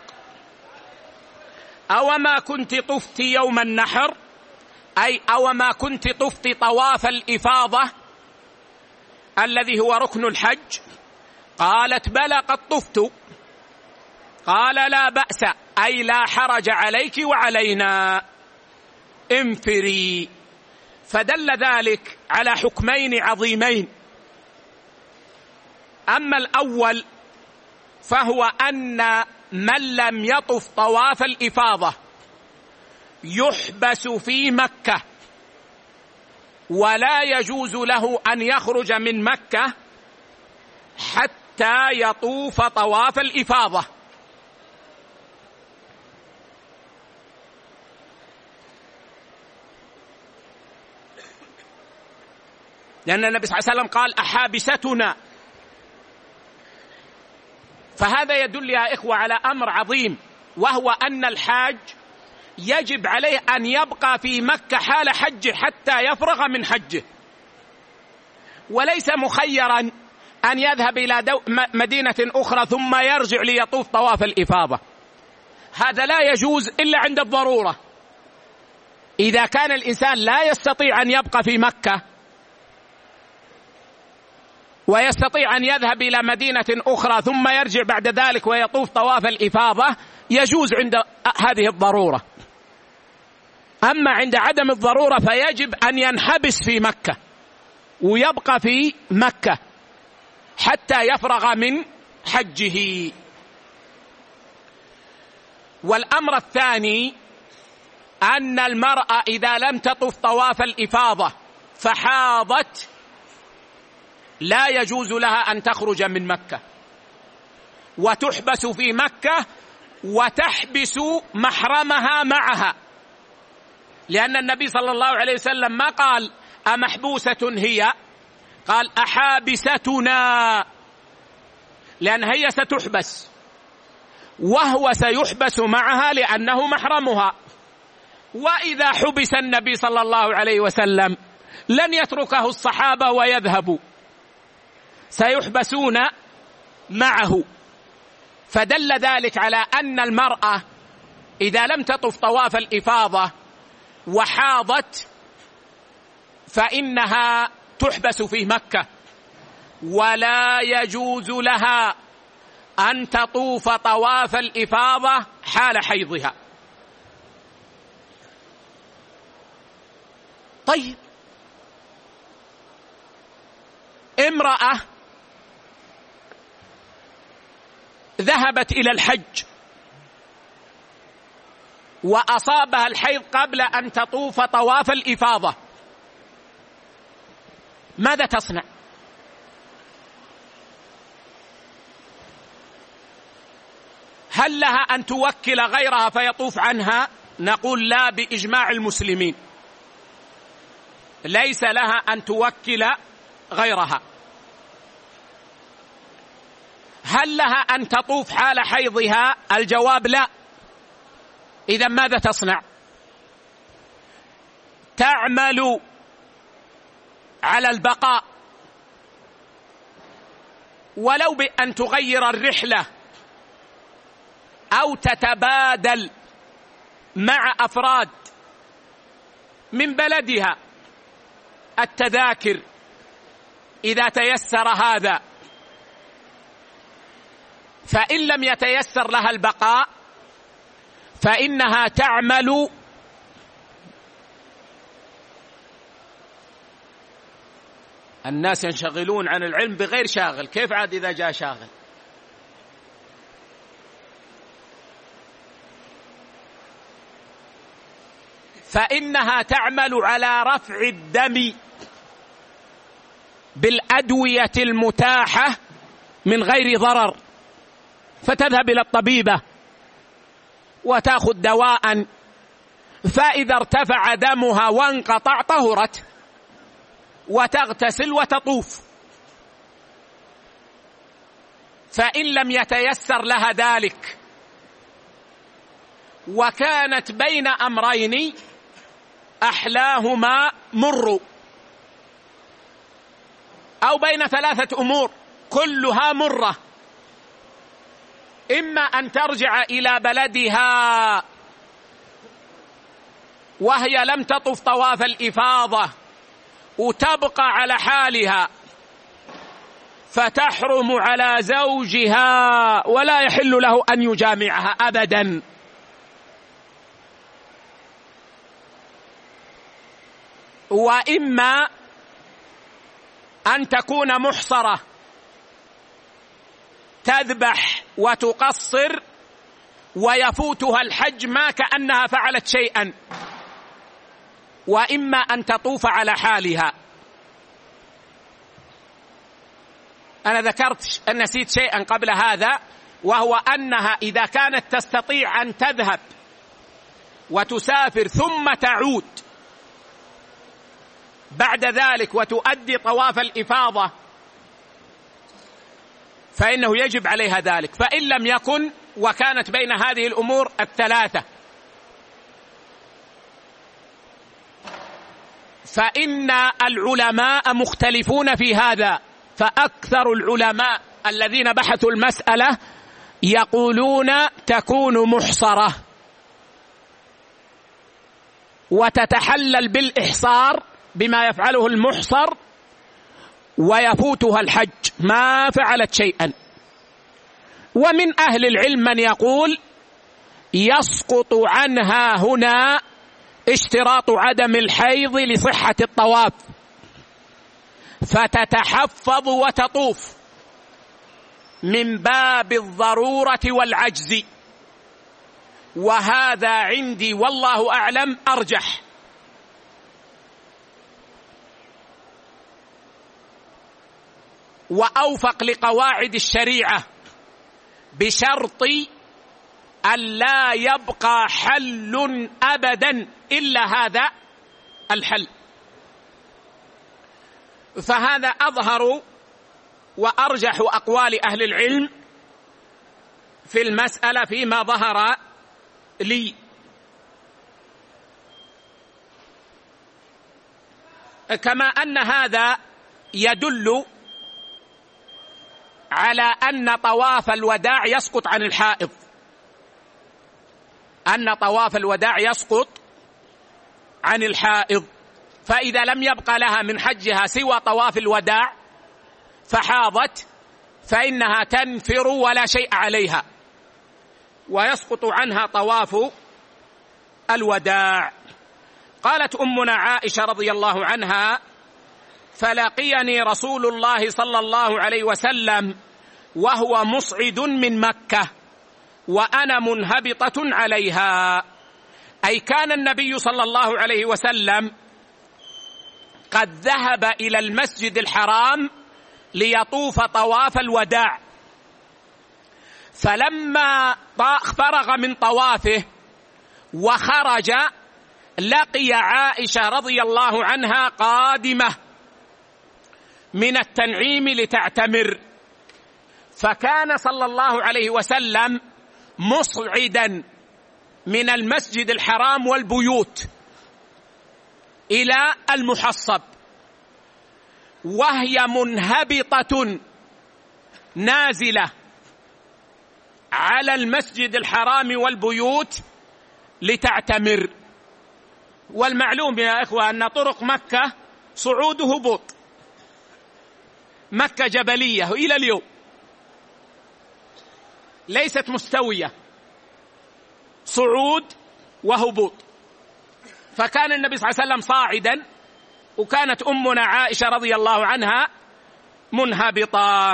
أوما كنت طفت يوم النحر، أي أوما كنت طفت طواف الإفاضة الذي هو ركن الحج؟ قالت بلى قد طفت. قال لا بأس، أي لا حرج عليك وعلينا، انفري. فدل ذلك على حكمين عظيمين. أما الأول فهو أن من لم يطف طواف الإفاضة يحبس في مكة ولا يجوز له أن يخرج من مكة حتى يطوف طواف الإفاضة. لأن النبي صلى الله عليه وسلم قال أحابستنا. فهذا يدل يا إخوة على أمر عظيم، وهو أن الحاج يجب عليه أن يبقى في مكة حال حجه حتى يفرغ من حجه، وليس مخيرا أن يذهب إلى مدينة أخرى ثم يرجع ليطوف طواف الإفاضة. هذا لا يجوز إلا عند الضرورة. إذا كان الإنسان لا يستطيع أن يبقى في مكة ويستطيع أن يذهب إلى مدينة أخرى ثم يرجع بعد ذلك ويطوف طواف الإفاضة يجوز عند هذه الضرورة. أما عند عدم الضرورة فيجب أن ينحبس في مكة ويبقى في مكة حتى يفرغ من حجه. والأمر الثاني أن المرأة إذا لم تطف طواف الإفاضة فحاضت لا يجوز لها أن تخرج من مكة، وتحبس في مكة وتحبس محرمها معها، لأن النبي صلى الله عليه وسلم ما قال أمحبوسة هي، قال أحابستنا، لأن هي ستحبس وهو سيحبس معها لأنه محرمها. وإذا حبس النبي صلى الله عليه وسلم لن يتركه الصحابة ويذهبوا، سيحبسون معه. فدل ذلك على أن المرأة إذا لم تطف طواف الإفاضة وحاضت فإنها تحبس في مكة، ولا يجوز لها أن تطوف طواف الإفاضة حال حيضها. طيب، امرأة ذهبت إلى الحج وأصابها الحيض قبل أن تطوف طواف الإفاضة، ماذا تصنع؟ هل لها أن توكل غيرها فيطوف عنها؟ نقول لا، بإجماع المسلمين ليس لها أن توكل غيرها. هل لها أن تطوف حال حيضها؟ الجواب لا. إذا ماذا تصنع؟ تعمل على البقاء، ولو بأن تغير الرحلة أو تتبادل مع أفراد من بلدها التذاكر إذا تيسر هذا. فإن لم يتيسر لها البقاء فإنها تعمل الناس ينشغلون عن العلم بغير شاغل، كيف عاد إذا جاء شاغل؟ فإنها تعمل على رفع الدم بالأدوية المتاحة من غير ضرر، فتذهب إلى الطبيبة وتأخذ دواء، فإذا ارتفع دمها وانقطع طهرت وتغتسل وتطوف. فإن لم يتيسر لها ذلك وكانت بين أمرين أحلاهما مر، أو بين ثلاثة أمور كلها مرة، إما أن ترجع إلى بلدها وهي لم تطف طواف الإفاضة وتبقى على حالها فتحرم على زوجها ولا يحل له أن يجامعها أبدا، وإما أن تكون محصرة تذبح وتقصر ويفوتها الحج ما كأنها فعلت شيئا، وإما أن تطوف على حالها. أنا ذكرت أن نسيت شيئا قبل هذا، وهو أنها إذا كانت تستطيع أن تذهب وتسافر ثم تعود بعد ذلك وتؤدي طواف الإفاضة فإنه يجب عليها ذلك. فإن لم يكن وكانت بين هذه الأمور الثلاثة فإن العلماء مختلفون في هذا، فأكثر العلماء الذين بحثوا المسألة يقولون تكون محصرة وتتحلل بالإحصار بما يفعله المحصر ويفوتها الحج ما فعلت شيئا. ومن أهل العلم من يقول يسقط عنها هنا اشتراط عدم الحيض لصحة الطواف فتتحفظ وتطوف من باب الضرورة والعجز، وهذا عندي والله أعلم أرجح. وأوفق لقواعد الشريعة، بشرط أن لا يبقى حل أبدا إلا هذا الحل. فهذا أظهر وأرجح أقوال أهل العلم في المسألة فيما ظهر لي. كما أن هذا يدل على أن طواف الوداع يسقط عن الحائض، أن طواف الوداع يسقط عن الحائض، فإذا لم يبقى لها من حجها سوى طواف الوداع فحاضت فإنها تنفر ولا شيء عليها ويسقط عنها طواف الوداع. قالت أمنا عائشة رضي الله عنها: فلقيني رسول الله صلى الله عليه وسلم وهو مصعد من مكة وأنا منهبطة عليها، أي كان النبي صلى الله عليه وسلم قد ذهب إلى المسجد الحرام ليطوف طواف الوداع، فلما فرغ من طوافه وخرج لقي عائشة رضي الله عنها قادمة من التنعيم لتعتمر، فكان صلى الله عليه وسلم مصعدا من المسجد الحرام والبيوت إلى المحصب، وهي منهبطة نازلة على المسجد الحرام والبيوت لتعتمر. والمعلوم يا إخوة أن طرق مكة صعود هبوط، مكة جبلية إلى اليوم ليست مستوية، صعود وهبوط، فكان النبي صلى الله عليه وسلم صاعدا وكانت أمنا عائشة رضي الله عنها منهبطة.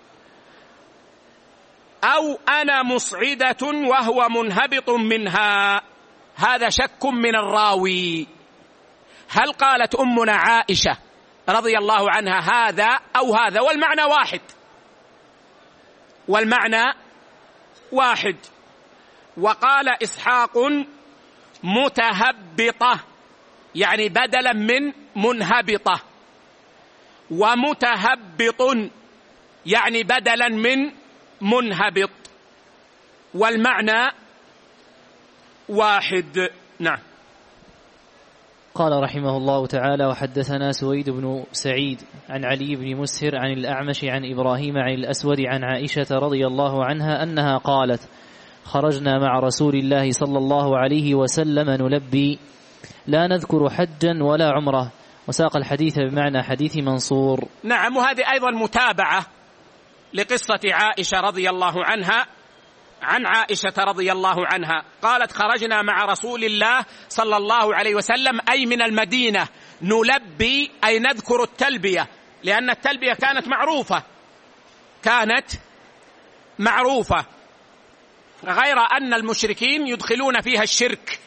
أو أنا مصعدة وهو منهبط منها، هذا شك من الراوي، هل قالت أمنا عائشة رضي الله عنها هذا أو هذا، والمعنى واحد. وقال إسحاق متهبطة يعني بدلا من منهبطة، ومتهبط يعني بدلا من منهبط، والمعنى واحد. نعم. قال رحمه الله تعالى: وحدثنا سويد بن سعيد عن علي بن مسهر عن الأعمش عن إبراهيم عن الأسود عن عائشة رضي الله عنها أنها قالت: خرجنا مع رسول الله صلى الله عليه وسلم نلبي لا نذكر حجا ولا عمره، وساق الحديث بمعنى حديث منصور. نعم، وهذه أيضا متابعة لقصة عائشة رضي الله عنها عن عائشة رضي الله عنها قالت: خرجنا مع رسول الله صلى الله عليه وسلم أي من المدينة نلبي أي نذكر التلبية، لأن التلبية كانت معروفة غير أن المشركين يدخلون فيها الشرك.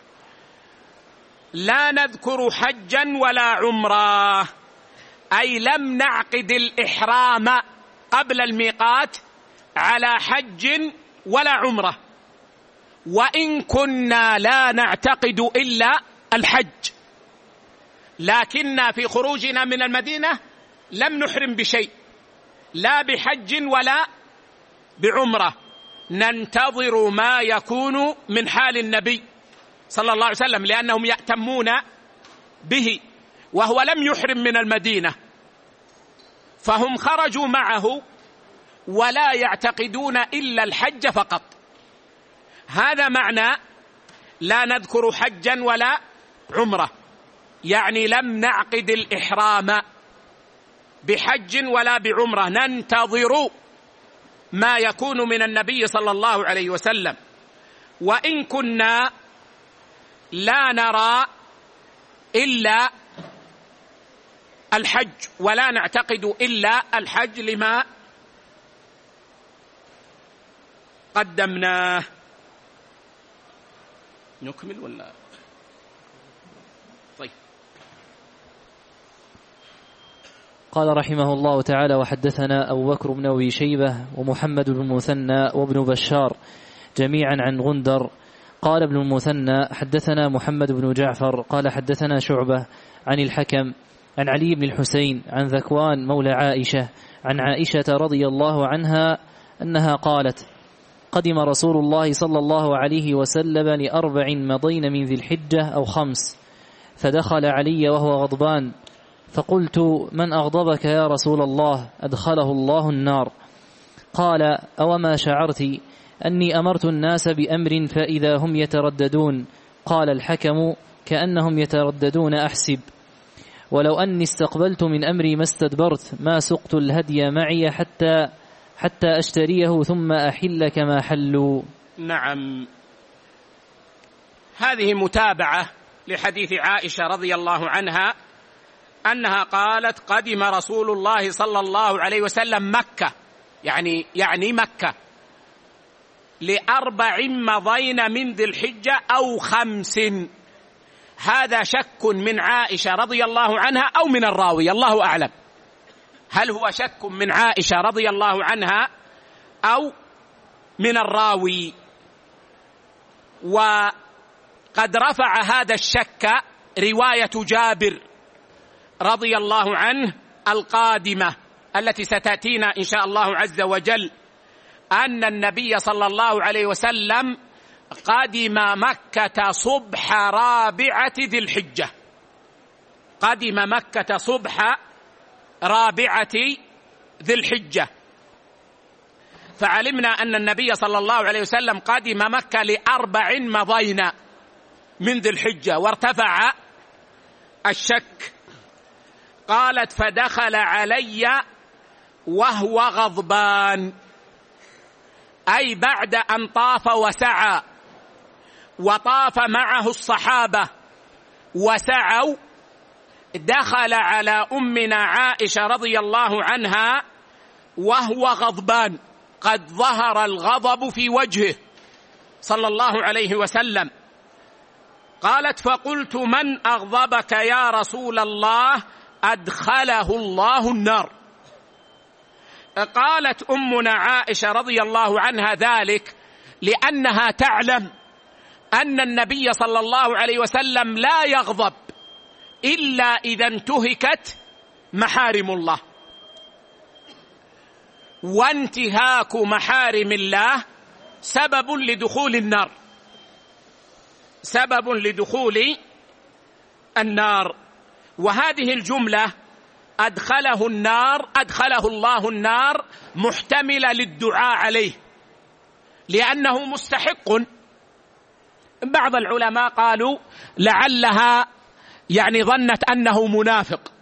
لا نذكر حجا ولا عمرة أي لم نعقد الإحرام قبل الميقات على حج ولا عمرة، وإن كنا لا نعتقد إلا الحج، لكننا في خروجنا من المدينة لم نحرم بشيء، لا بحج ولا بعمرة، ننتظر ما يكون من حال النبي صلى الله عليه وسلم، لأنهم يأتمون به وهو لم يحرم من المدينة، فهم خرجوا معه ولا يعتقدون إلا الحج فقط. هذا معنى لا نذكر حجا ولا عمرة، يعني لم نعقد الإحرام بحج ولا بعمرة، ننتظر ما يكون من النبي صلى الله عليه وسلم، وإن كنا لا نرى إلا الحج ولا نعتقد إلا الحج لما قدمناه. نكمل ولا؟ طيب. قال رحمه الله تعالى: وحدثنا أبو بكر بن أبي شيبة ومحمد بن المثنى وابن بشار جميعا عن غندر. قال ابن المثنى: حدثنا محمد بن جعفر قال حدثنا شعبة عن الحكم عن علي بن الحسين عن ذكوان مولى عائشة عن عائشة رضي الله عنها أنها قالت: قدم رسول الله صلى الله عليه وسلم ل4 مضين من ذي الحجة أو 5، فدخل علي وهو غضبان، فقلت: من أغضبك يا رسول الله؟ أدخله الله النار. قال: أوما شعرت أني أمرت الناس بأمر فإذا هم يترددون؟ قال الحكم: كأنهم يترددون أحسب، ولو أني استقبلت من أمري ما استدبرت، ما سقت الهدي معي حتى أشتريه ثم أحل كما حلوا. نعم، هذه متابعة لحديث عائشة رضي الله عنها أنها قالت: قدم رسول الله صلى الله عليه وسلم مكة، يعني مكة، ل4 مضين من ذي الحجة أو 5. هذا شك من عائشة رضي الله عنها أو من الراوي، الله أعلم، هل هو شك من عائشة رضي الله عنها أو من الراوي؟ وقد رفع هذا الشك رواية جابر رضي الله عنه القادمة التي ستأتينا إن شاء الله عز وجل، أن النبي صلى الله عليه وسلم قدم مكة صبح رابعة ذي الحجة، قدم مكة صبح رابعة ذي الحجة، فعلمنا أن النبي صلى الله عليه وسلم قدم مكة ل4 مضين من ذي الحجة، وارتفع الشك. قالت: فدخل علي وهو غضبان، أي بعد أن طاف وسعى، وطاف معه الصحابة وسعوا، دخل على أمنا عائشة رضي الله عنها وهو غضبان، قد ظهر الغضب في وجهه صلى الله عليه وسلم. قالت: فقلت: من أغضبك يا رسول الله؟ أدخله الله النار. قالت أمنا عائشة رضي الله عنها ذلك لأنها تعلم أن النبي صلى الله عليه وسلم لا يغضب إلا إذا انتهكت محارم الله، وانتهاك محارم الله سبب لدخول النار، سبب لدخول النار. وهذه الجملة أدخله النار، أدخله الله النار، محتملة للدعاء عليه لأنه مستحق. بعض العلماء قالوا لعلها يعني ظنت أنه منافق،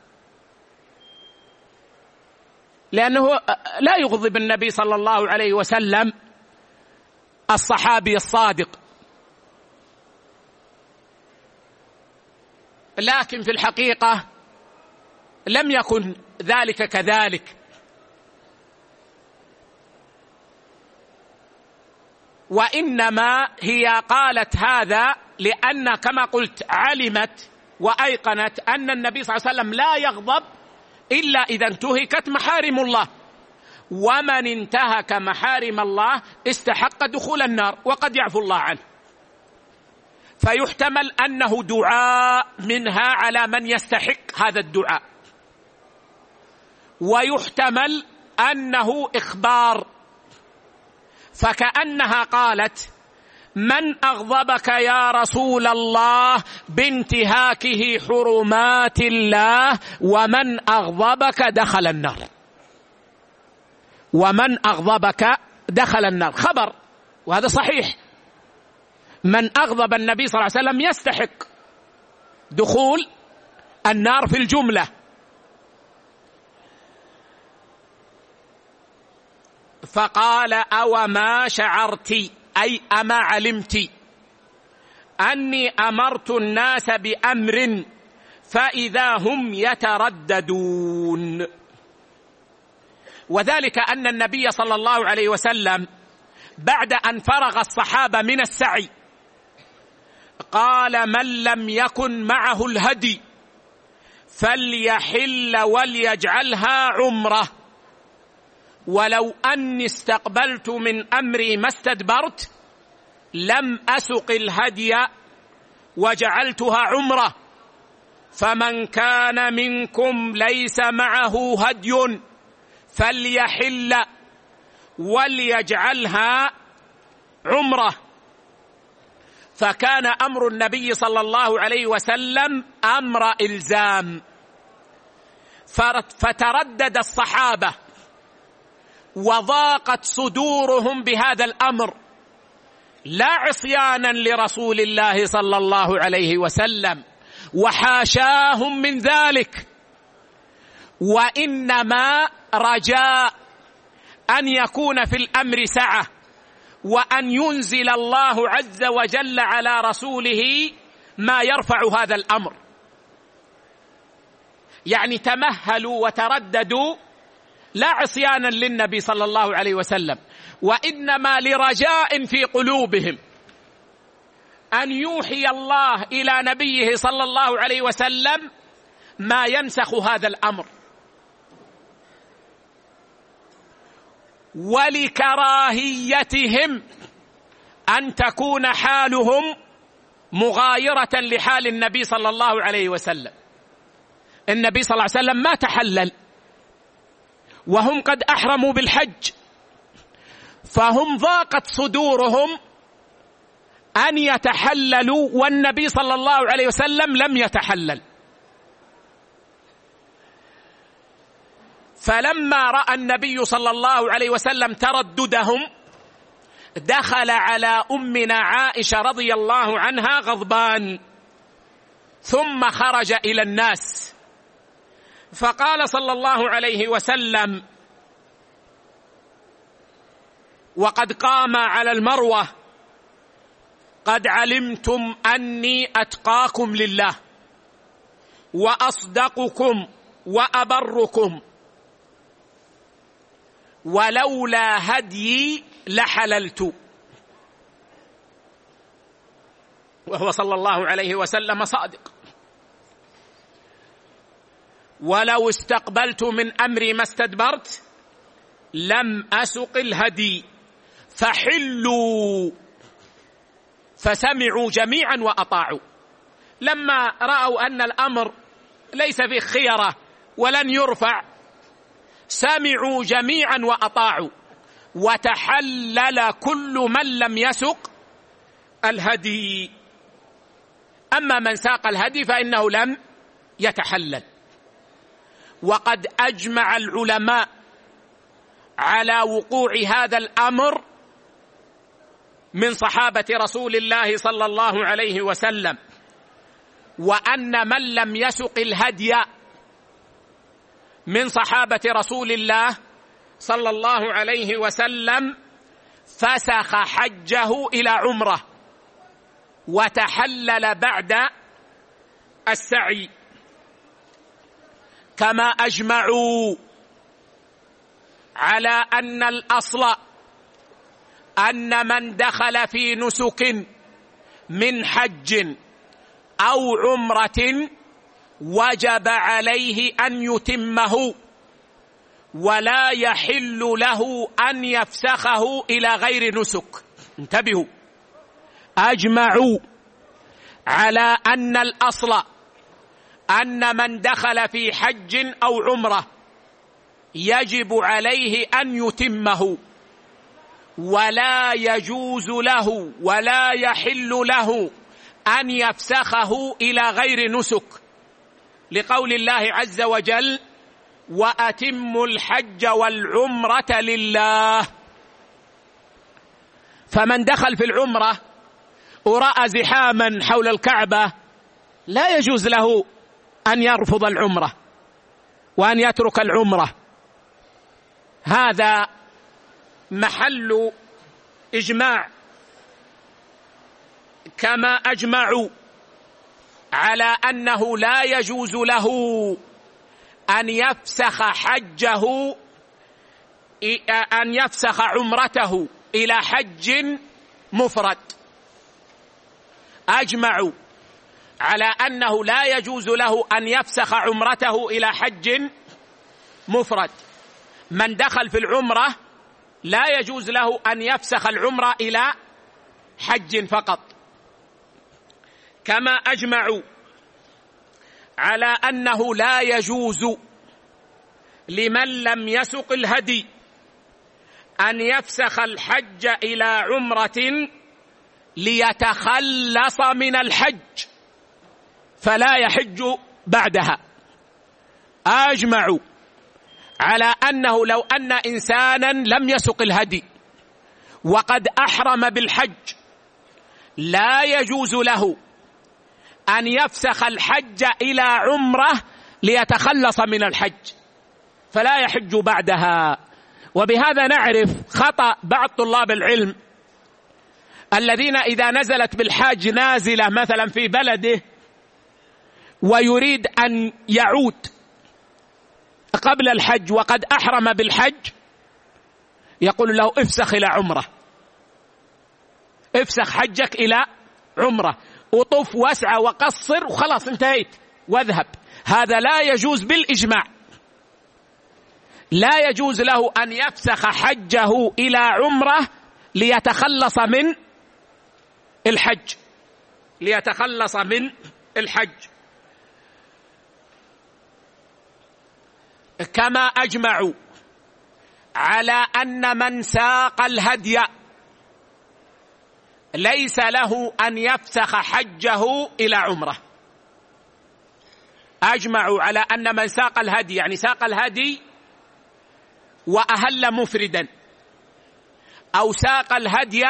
لأنه لا يغضب النبي صلى الله عليه وسلم الصحابي الصادق، لكن في الحقيقة لم يكن ذلك كذلك. وإنما هي قالت هذا لأن كما قلت علمت وأيقنت أن النبي صلى الله عليه وسلم لا يغضب إلا إذا انتهكت محارم الله، ومن انتهك محارم الله استحق دخول النار وقد يعفو الله عنه. فيحتمل أنه دعاء منها على من يستحق هذا الدعاء، ويحتمل أنه إخبار، فكأنها قالت من أغضبك يا رسول الله بانتهاكه حرمات الله ومن أغضبك دخل النار، ومن أغضبك دخل النار خبر، وهذا صحيح. من أغضب النبي صلى الله عليه وسلم يستحق دخول النار في الجملة. فقال أو ما شعرت، أي أما علمت أني أمرت الناس بأمر فإذا هم يترددون. وذلك أن النبي صلى الله عليه وسلم بعد أن فرغ الصحابة من السعي قال من لم يكن معه الهدي فليحل وليجعلها عمره، ولو أني استقبلت من أمري ما استدبرت لم أسق الهدي وجعلتها عمره، فمن كان منكم ليس معه هدي فليحل وليجعلها عمره. فكان أمر النبي صلى الله عليه وسلم أمر إلزام، فتردد الصحابة وضاقت صدورهم بهذا الأمر، لا عصيانا لرسول الله صلى الله عليه وسلم وحاشاهم من ذلك، وإنما رجاء أن يكون في الأمر سعة، وأن ينزل الله عز وجل على رسوله ما يرفع هذا الأمر. يعني تمهلوا وترددوا لا عصيانا للنبي صلى الله عليه وسلم، وإنما لرجاء في قلوبهم أن يوحي الله إلى نبيه صلى الله عليه وسلم ما ينسخ هذا الأمر، ولكراهيتهم أن تكون حالهم مغايرة لحال النبي صلى الله عليه وسلم. النبي صلى الله عليه وسلم ما تحلل وهم قد أحرموا بالحج، فهم ضاقت صدورهم أن يتحللوا والنبي صلى الله عليه وسلم لم يتحلل. فلما رأى النبي صلى الله عليه وسلم ترددهم دخل على أمنا عائشة رضي الله عنها غضبان، ثم خرج إلى الناس فقال صلى الله عليه وسلم وقد قام على المروة قد علمتم أني أتقاكم لله وأصدقكم وأبركم، ولولا هديي لحللت. وهو صلى الله عليه وسلم صادق. ولو استقبلت من أمري ما استدبرت لم أسق الهدي فحلوا. فسمعوا جميعا وأطاعوا. لما رأوا أن الأمر ليس فيه خيرة ولن يرفع سمعوا جميعا وأطاعوا، وتحلل كل من لم يسق الهدي. أما من ساق الهدي فإنه لم يتحلل. وقد أجمع العلماء على وقوع هذا الأمر من صحابة رسول الله صلى الله عليه وسلم، وأن من لم يسق الهدي من صحابة رسول الله صلى الله عليه وسلم فسخ حجه إلى عمره وتحلل بعد السعي. كما أجمعوا على أن الأصل أن من دخل في نسك من حج أو عمرة وجب عليه أن يتمه، ولا يحل له أن يفسخه إلى غير نسك. انتبهوا، أجمعوا على أن الأصل أن من دخل في حج أو عمرة يجب عليه أن يتمه، ولا يجوز له ولا يحل له أن يفسخه إلى غير نسك، لقول الله عز وجل: وأتموا الحج والعمرة لله. فمن دخل في العمرة ورأى زحاما حول الكعبة لا يجوز له أن يرفض العمرة وأن يترك العمرة. هذا محل إجماع. كما أجمعوا على أنه لا يجوز له أن يفسخ حجه أن يفسخ عمرته إلى حج مفرد. أجمعوا على أنه لا يجوز له أن يفسخ عمرته إلى حج مفرد. من دخل في العمرة لا يجوز له أن يفسخ العمرة إلى حج فقط. كما أجمعوا على أنه لا يجوز لمن لم يسق الهدي أن يفسخ الحج إلى عمرة ليتخلص من الحج فلا يحج بعدها. أجمعوا على أنه لو أن إنسانا لم يسق الهدي وقد أحرم بالحج لا يجوز له أن يفسخ الحج إلى عمرة ليتخلص من الحج فلا يحج بعدها. وبهذا نعرف خطأ بعض طلاب العلم الذين إذا نزلت بالحاج نازلة مثلا في بلده ويريد أن يعود قبل الحج وقد أحرم بالحج يقول له: افسخ إلى عمرة، افسخ حجك إلى عمرة، وطف واسعى وقصر وخلاص انتهيت واذهب. هذا لا يجوز بالإجماع. لا يجوز له أن يفسخ حجه إلى عمرة ليتخلص من الحج، ليتخلص من الحج. كما أجمعوا على أن من ساق الهدي ليس له أن يفسخ حجه إلى عمرة. أجمعوا على أن من ساق الهدي، يعني ساق الهدي وأهل مفردا، أو ساق الهدي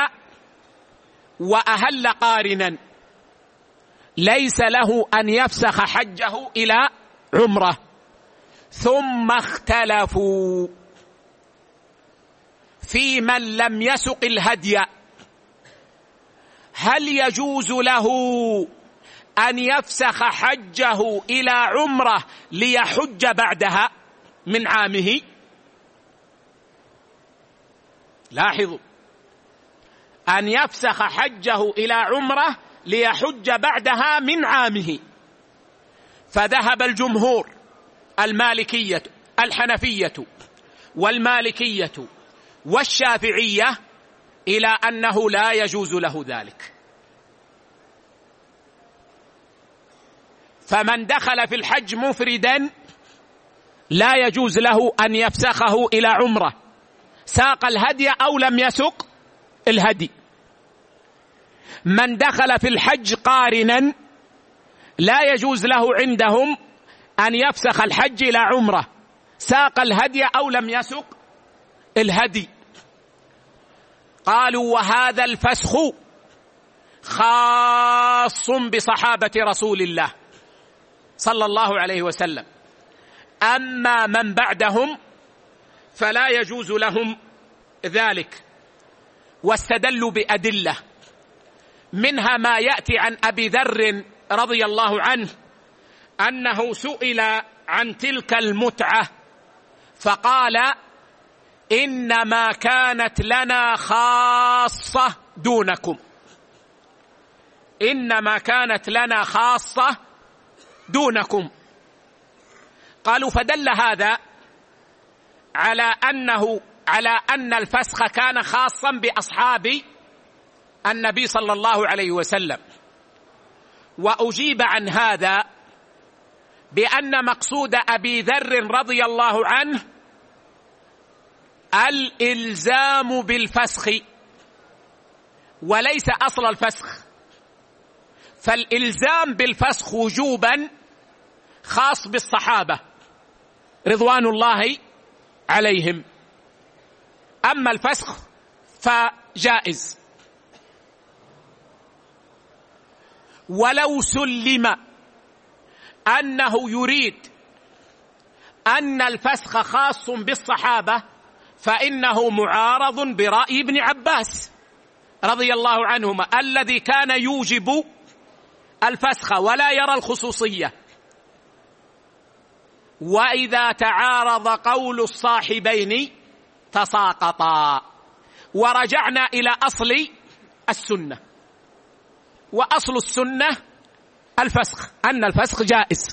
وأهل قارنا، ليس له أن يفسخ حجه إلى عمرة. ثم اختلفوا في من لم يسق الهدي، هل يجوز له أن يفسخ حجه إلى عمرة ليحج بعدها من عامه؟ لاحظوا، أن يفسخ حجه إلى عمرة ليحج بعدها من عامه. فذهب الجمهور المالكية الحنفية والمالكية والشافعية إلى أنه لا يجوز له ذلك. فمن دخل في الحج مفردا لا يجوز له أن يفسخه إلى عمرة، ساق الهدي أو لم يسق الهدي. من دخل في الحج قارنا لا يجوز له عندهم أن يفسخ الحج إلى عمرة، ساق الهدي أو لم يسق الهدي. قالوا وهذا الفسخ خاص بصحابة رسول الله صلى الله عليه وسلم، أما من بعدهم فلا يجوز لهم ذلك. واستدلوا بأدلة، منها ما يأتي عن أبي ذر رضي الله عنه أنه سئل عن تلك المتعة فقال إنما كانت لنا خاصة دونكم، إنما كانت لنا خاصة دونكم. قالوا فدل هذا على أن الفسخ كان خاصا بأصحاب النبي صلى الله عليه وسلم. وأجيب عن هذا بأن مقصود أبي ذر رضي الله عنه الإلزام بالفسخ وليس أصل الفسخ، فالإلزام بالفسخ وجوبا خاص بالصحابة رضوان الله عليهم، أما الفسخ فجائز. ولو سلم أنه يريد أن الفسخ خاص بالصحابة فإنه معارض برأي ابن عباس رضي الله عنهما الذي كان يوجب الفسخ ولا يرى الخصوصية. وإذا تعارض قول الصاحبين تساقطا. ورجعنا إلى أصل السنة، وأصل السنة الفسخ، أن الفسخ جائز.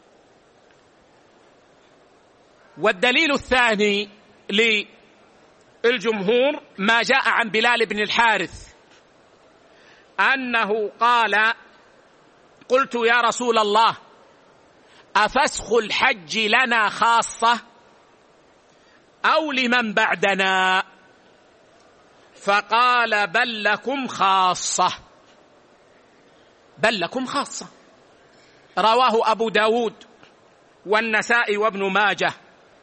والدليل الثاني للجمهور ما جاء عن بلال بن الحارث أنه قال قلت يا رسول الله أفسخ الحج لنا خاصة أو لمن بعدنا؟ فقال بل لكم خاصة، بل لكم خاصة. رواه أبو داود والنسائي وابن ماجه.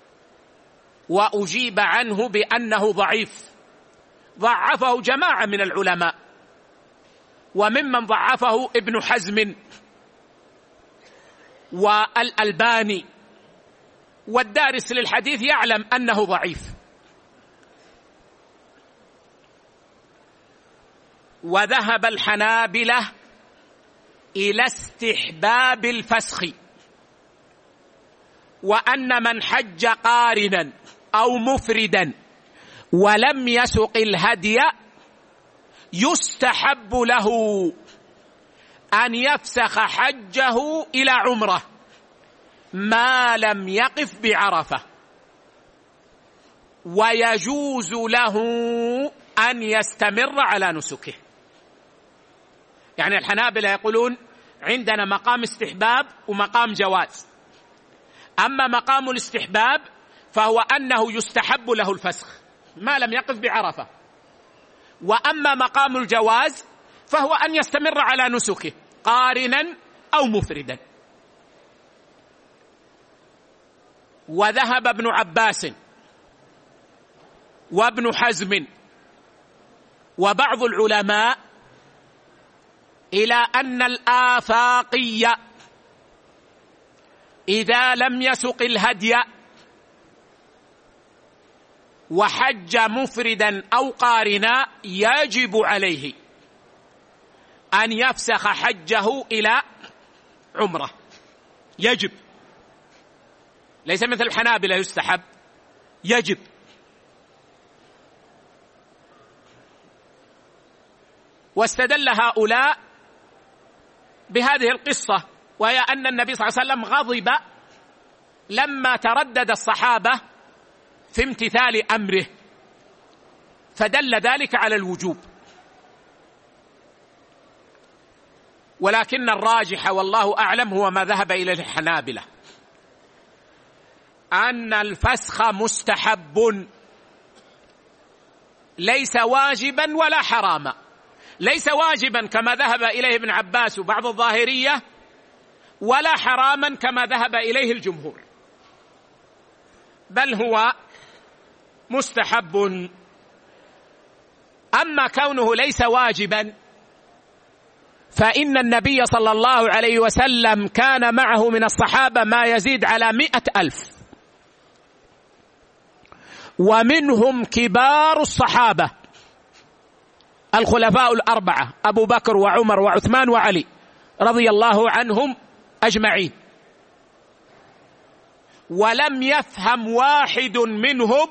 وأجيب عنه بأنه ضعيف، ضعفه جماعة من العلماء، وممن ضعفه ابن حزم والألباني، والدارس للحديث يعلم أنه ضعيف. وذهب الحنابلة إلى استحباب الفسخ، وأن من حج قارنا أو مفردا ولم يسق الهدي يستحب له أن يفسخ حجه إلى عمرة ما لم يقف بعرفة، ويجوز له أن يستمر على نسكه. يعني الحنابلة يقولون عندنا مقام استحباب ومقام جواز. أما مقام الاستحباب فهو أنه يستحب له الفسخ ما لم يقف بعرفة، وأما مقام الجواز فهو أن يستمر على نسكه قارنا أو مفردا. وذهب ابن عباس وابن حزم وبعض العلماء إلى أن الآفاقي إذا لم يسق الهدي وحج مفردا أو قارنا يجب عليه أن يفسخ حجه إلى عمرة، يجب، ليس مثل الحنابلة يستحب، يجب. واستدل هؤلاء بهذه القصة، وهي أن النبي صلى الله عليه وسلم غضب لما تردد الصحابة في امتثال أمره، فدل ذلك على الوجوب. ولكن الراجح والله أعلم هو ما ذهب إليه الحنابلة، أن الفسخ مستحب ليس واجبا ولا حراما. ليس واجبا كما ذهب إليه ابن عباس وبعض الظاهرية، ولا حراما كما ذهب إليه الجمهور، بل هو مستحب. أما كونه ليس واجبا فإن النبي صلى الله عليه وسلم كان معه من الصحابة ما يزيد على 100,000، ومنهم كبار الصحابة الخلفاء الأربعة أبو بكر وعمر وعثمان وعلي رضي الله عنهم أجمعين، ولم يفهم واحد منهم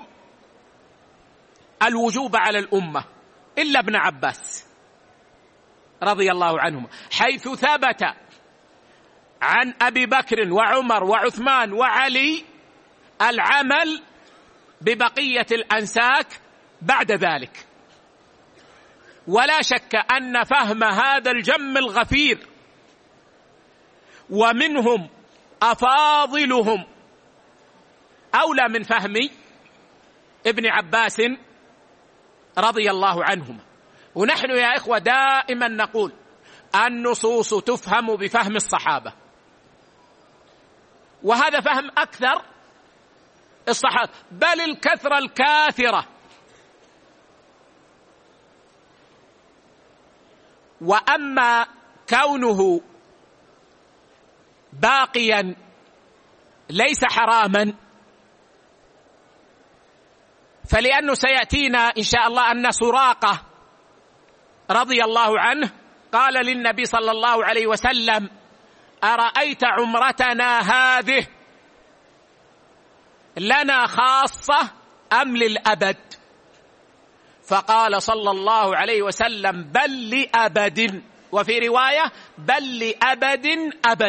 الوجوب على الأمة إلا ابن عباس رضي الله عنهما، حيث ثبت عن أبي بكر وعمر وعثمان وعلي العمل ببقية الأنساك بعد ذلك. ولا شك أن فهم هذا الجم الغفير ومنهم أفاضلهم أولى من فهم ابن عباس رضي الله عنهما. ونحن يا إخوة دائما نقول النصوص تفهم بفهم الصحابة، وهذا فهم أكثر الصحابة، بل الكثرة الكاثرة. وأما كونه باقيا ليس حراما، فلأنه سيأتينا إن شاء الله أن سراقة رضي الله عنه قال للنبي صلى الله عليه وسلم: أرأيت عمرتنا هذه لنا خاصة أم للأبد؟ فقال صلى الله عليه وسلم: بل لأبد، وفي رواية بل لأبد أبد.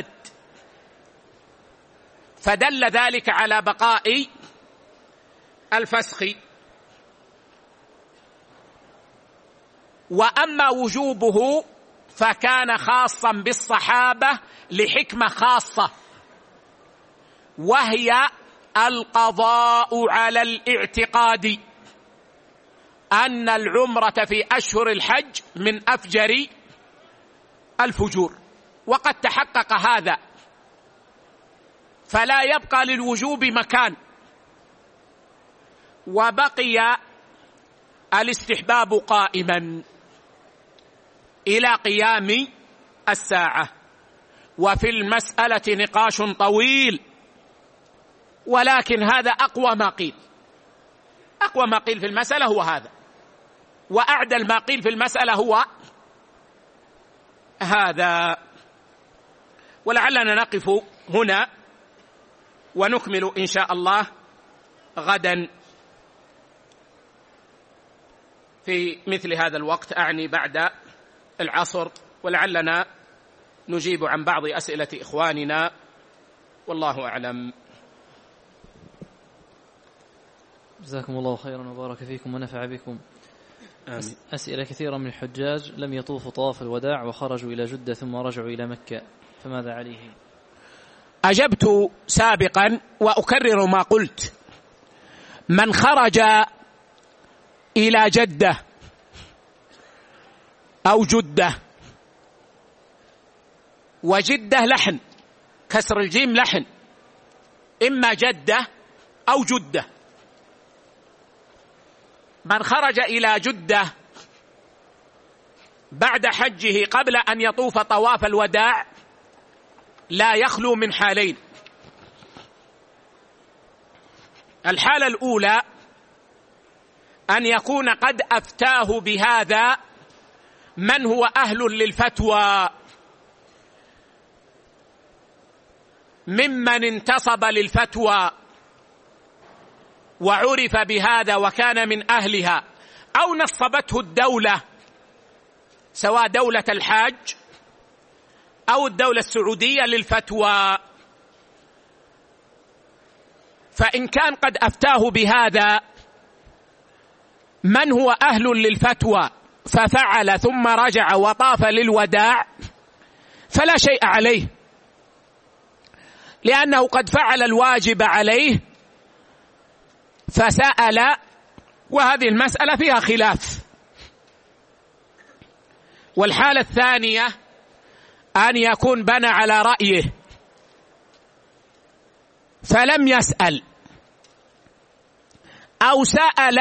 فدل ذلك على بقاء الفسخ. وأما وجوبه فكان خاصا بالصحابة لحكمة خاصة، وهي القضاء على الاعتقاد أن العمرة في أشهر الحج من أفجر الفجور، وقد تحقق هذا، فلا يبقى للوجوب مكان، وبقي الاستحباب قائما إلى قيام الساعة. وفي المسألة نقاش طويل، ولكن هذا أقوى ما قيل. أقوى ما قيل في المسألة هو هذا، وأعدل ما قيل في المسألة هو هذا. ولعلنا نقف هنا ونكمل إن شاء الله غدا في مثل هذا الوقت، أعني بعد العصر، ولعلنا نجيب عن بعض أسئلة إخواننا، والله أعلم. جزاكم الله خيرا وبارك فيكم ونفع بكم. آمين. أسئلة كثيرة من الحجاج لم يطوفوا طواف الوداع وخرجوا إلى جدة ثم رجعوا إلى مكة، فماذا عليهم؟ أجبت سابقا وأكرر ما قلت: من خرج إلى جدة أو جدة، وجدة لحن، كسر الجيم لحن، إما جدة أو جدة. من خرج إلى جدة بعد حجه قبل أن يطوف طواف الوداع لا يخلو من حالين: الحالة الأولى أن يكون قد أفتاه بهذا من هو أهل للفتوى ممن انتصب للفتوى وعرف بهذا وكان من أهلها، أو نصبته الدولة، سواء دولة الحاج أو الدولة السعودية للفتوى، فإن كان قد أفتاه بهذا من هو أهل للفتوى ففعل ثم رجع وطاف للوداع فلا شيء عليه، لأنه قد فعل الواجب عليه فسأل، وهذه المسألة فيها خلاف. والحالة الثانية أن يكون بنى على رأيه فلم يسأل، أو سأل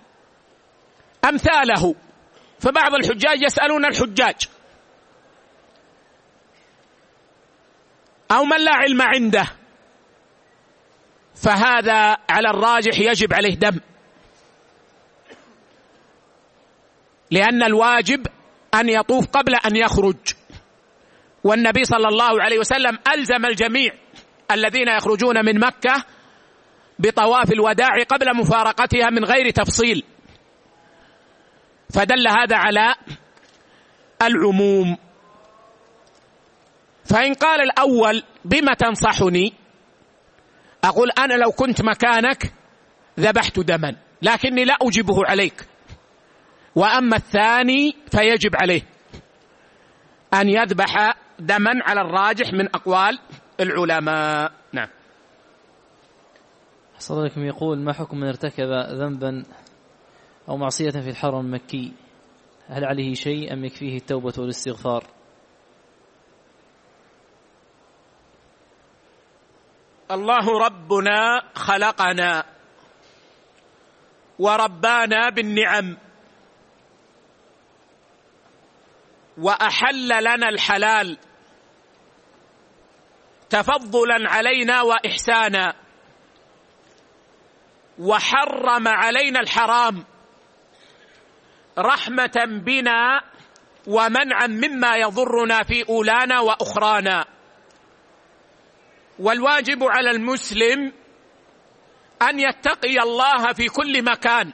أمثاله، فبعض الحجاج يسألون الحجاج، أو من لا علم عنده، فهذا على الراجح يجب عليه دم، لأن الواجب أن يطوف قبل أن يخرج، والنبي صلى الله عليه وسلم ألزم الجميع الذين يخرجون من مكة بطواف الوداع قبل مفارقتها من غير تفصيل، فدل هذا على العموم. فإن قال الأول بما تنصحني، أقول أنا لو كنت مكانك ذبحت دما لكني لا أجيبه عليك. وأما الثاني فيجب عليه أن يذبح دما على الراجح من أقوال العلماء. نعم. حضرتكم يقول: ما حكم من ارتكب ذنبا أو معصية في الحرم المكي، هل عليه شيء أم يكفيه التوبة والاستغفار؟ الله ربنا خلقنا وربانا بالنعم، وأحل لنا الحلال تفضلا علينا وإحسانا، وحرم علينا الحرام رحمة بنا ومنعا مما يضرنا في أولانا وأخرانا. والواجب على المسلم أن يتقي الله في كل مكان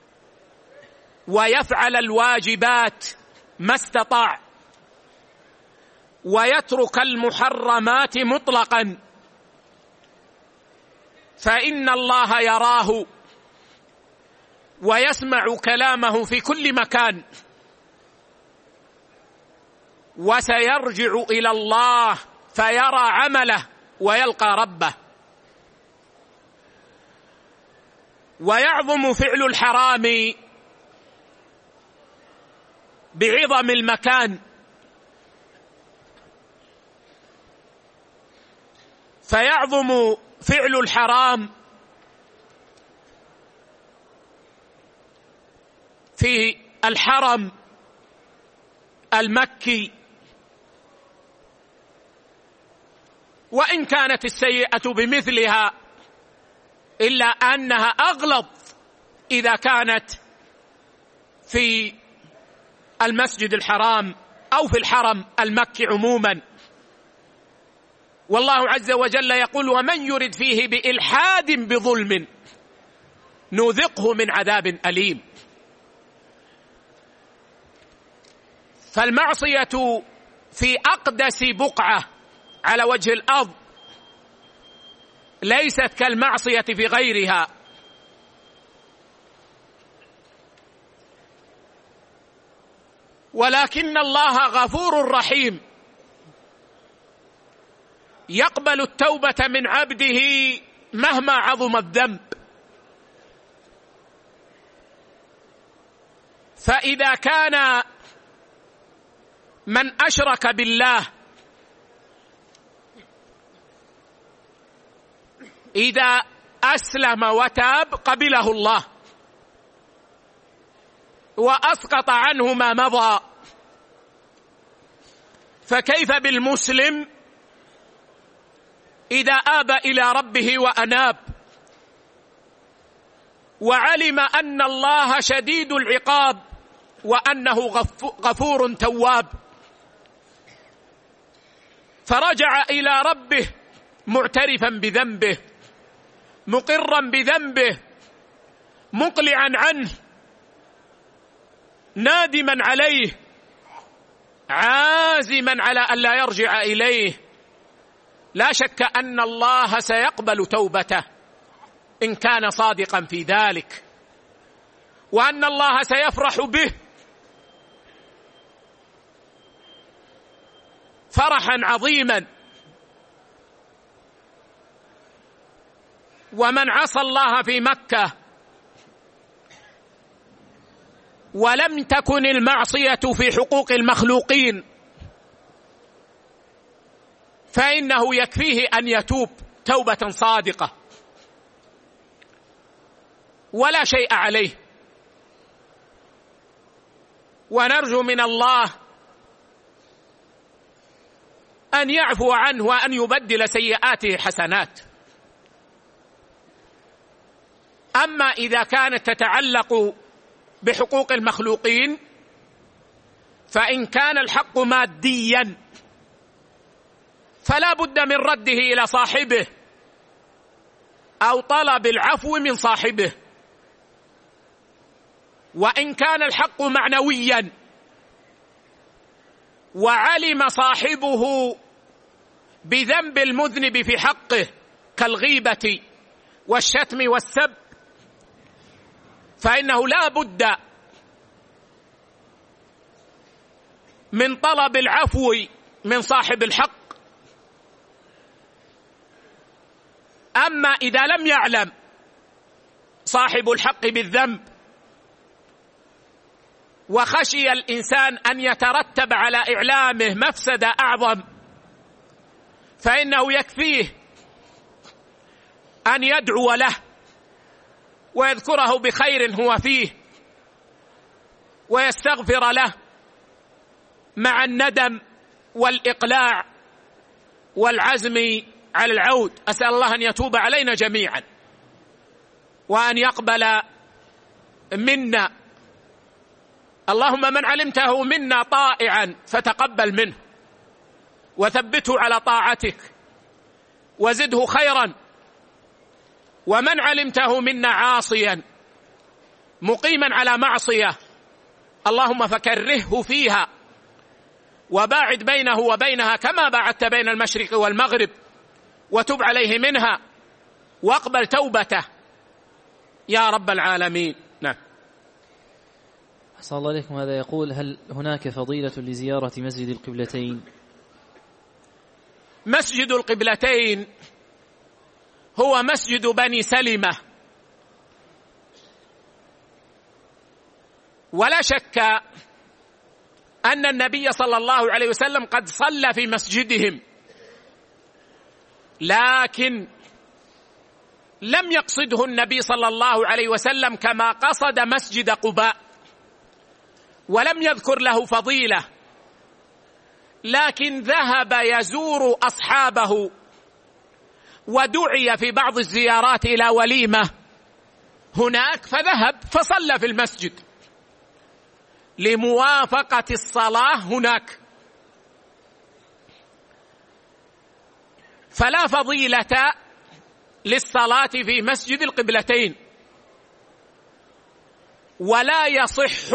ويفعل الواجبات ما استطاع، ويترك المحرمات مطلقا، فإن الله يراه ويسمع كلامه في كل مكان، وسيرجع إلى الله فيرى عمله ويلقى ربه. ويعظم فعل الحرام بعظم المكان، فيعظم فعل الحرام في الحرم المكي، وإن كانت السيئة بمثلها إلا أنها أغلظ إذا كانت في المسجد الحرام أو في الحرم المكي عموما. والله عز وجل يقول: ومن يرد فيه بإلحاد بظلم نذقه من عذاب أليم. فالمعصية في أقدس بقعة على وجه الأرض ليست كالمعصية في غيرها، ولكن الله غفور رحيم يقبل التوبة من عبده مهما عظم الذنب. فإذا كان من أشرك بالله إذا أسلم وتاب قبله الله وأسقط عنه ما مضى، فكيف بالمسلم إذا آب إلى ربه وأناب وعلم أن الله شديد العقاب وأنه غفور تواب، فرجع إلى ربه معترفا بذنبه مقرا بذنبه مقلعا عنه نادما عليه عازما على أن لا يرجع إليه، لا شك أن الله سيقبل توبته إن كان صادقا في ذلك، وأن الله سيفرح به فرحا عظيما. ومن عصى الله في مكة ولم تكن المعصية في حقوق المخلوقين فإنه يكفيه أن يتوب توبة صادقة ولا شيء عليه، ونرجو من الله أن يعفو عنه وأن يبدل سيئاته حسنات. أما إذا كانت تتعلق بحقوق المخلوقين فإن كان الحق ماديا فلا بد من رده إلى صاحبه أو طلب العفو من صاحبه، وإن كان الحق معنويا وعلم صاحبه بذنب المذنب في حقه كالغيبة والشتم والسب فإنه لا بد من طلب العفو من صاحب الحق. أما إذا لم يعلم صاحب الحق بالذنب وخشي الإنسان أن يترتب على إعلامه مفسدة أعظم فإنه يكفيه أن يدعو له ويذكره بخير هو فيه ويستغفر له مع الندم والإقلاع والعزم على العود. أسأل الله أن يتوب علينا جميعا وأن يقبل منا. اللهم من علمته منا طائعا فتقبل منه وثبته على طاعتك وزده خيرا، ومن علمته منا عاصيا مقيما على معصية اللهم فكرهه فيها وباعد بينه وبينها كما باعدت بين المشرق والمغرب، وتب عليه منها واقبل توبته يا رب العالمين. نعم. أحسن الله عليكم. هذا يقول: هل هناك فضيلة لزيارة مسجد القبلتين؟ مسجد القبلتين هو مسجد بني سلمة، ولا شك أن النبي صلى الله عليه وسلم قد صلى في مسجدهم، لكن لم يقصده النبي صلى الله عليه وسلم كما قصد مسجد قباء، ولم يذكر له فضيلة، لكن ذهب يزور أصحابه ودعي في بعض الزيارات إلى وليمة هناك فذهب فصلى في المسجد لموافقة الصلاة هناك. فلا فضيلة للصلاة في مسجد القبلتين، ولا يصح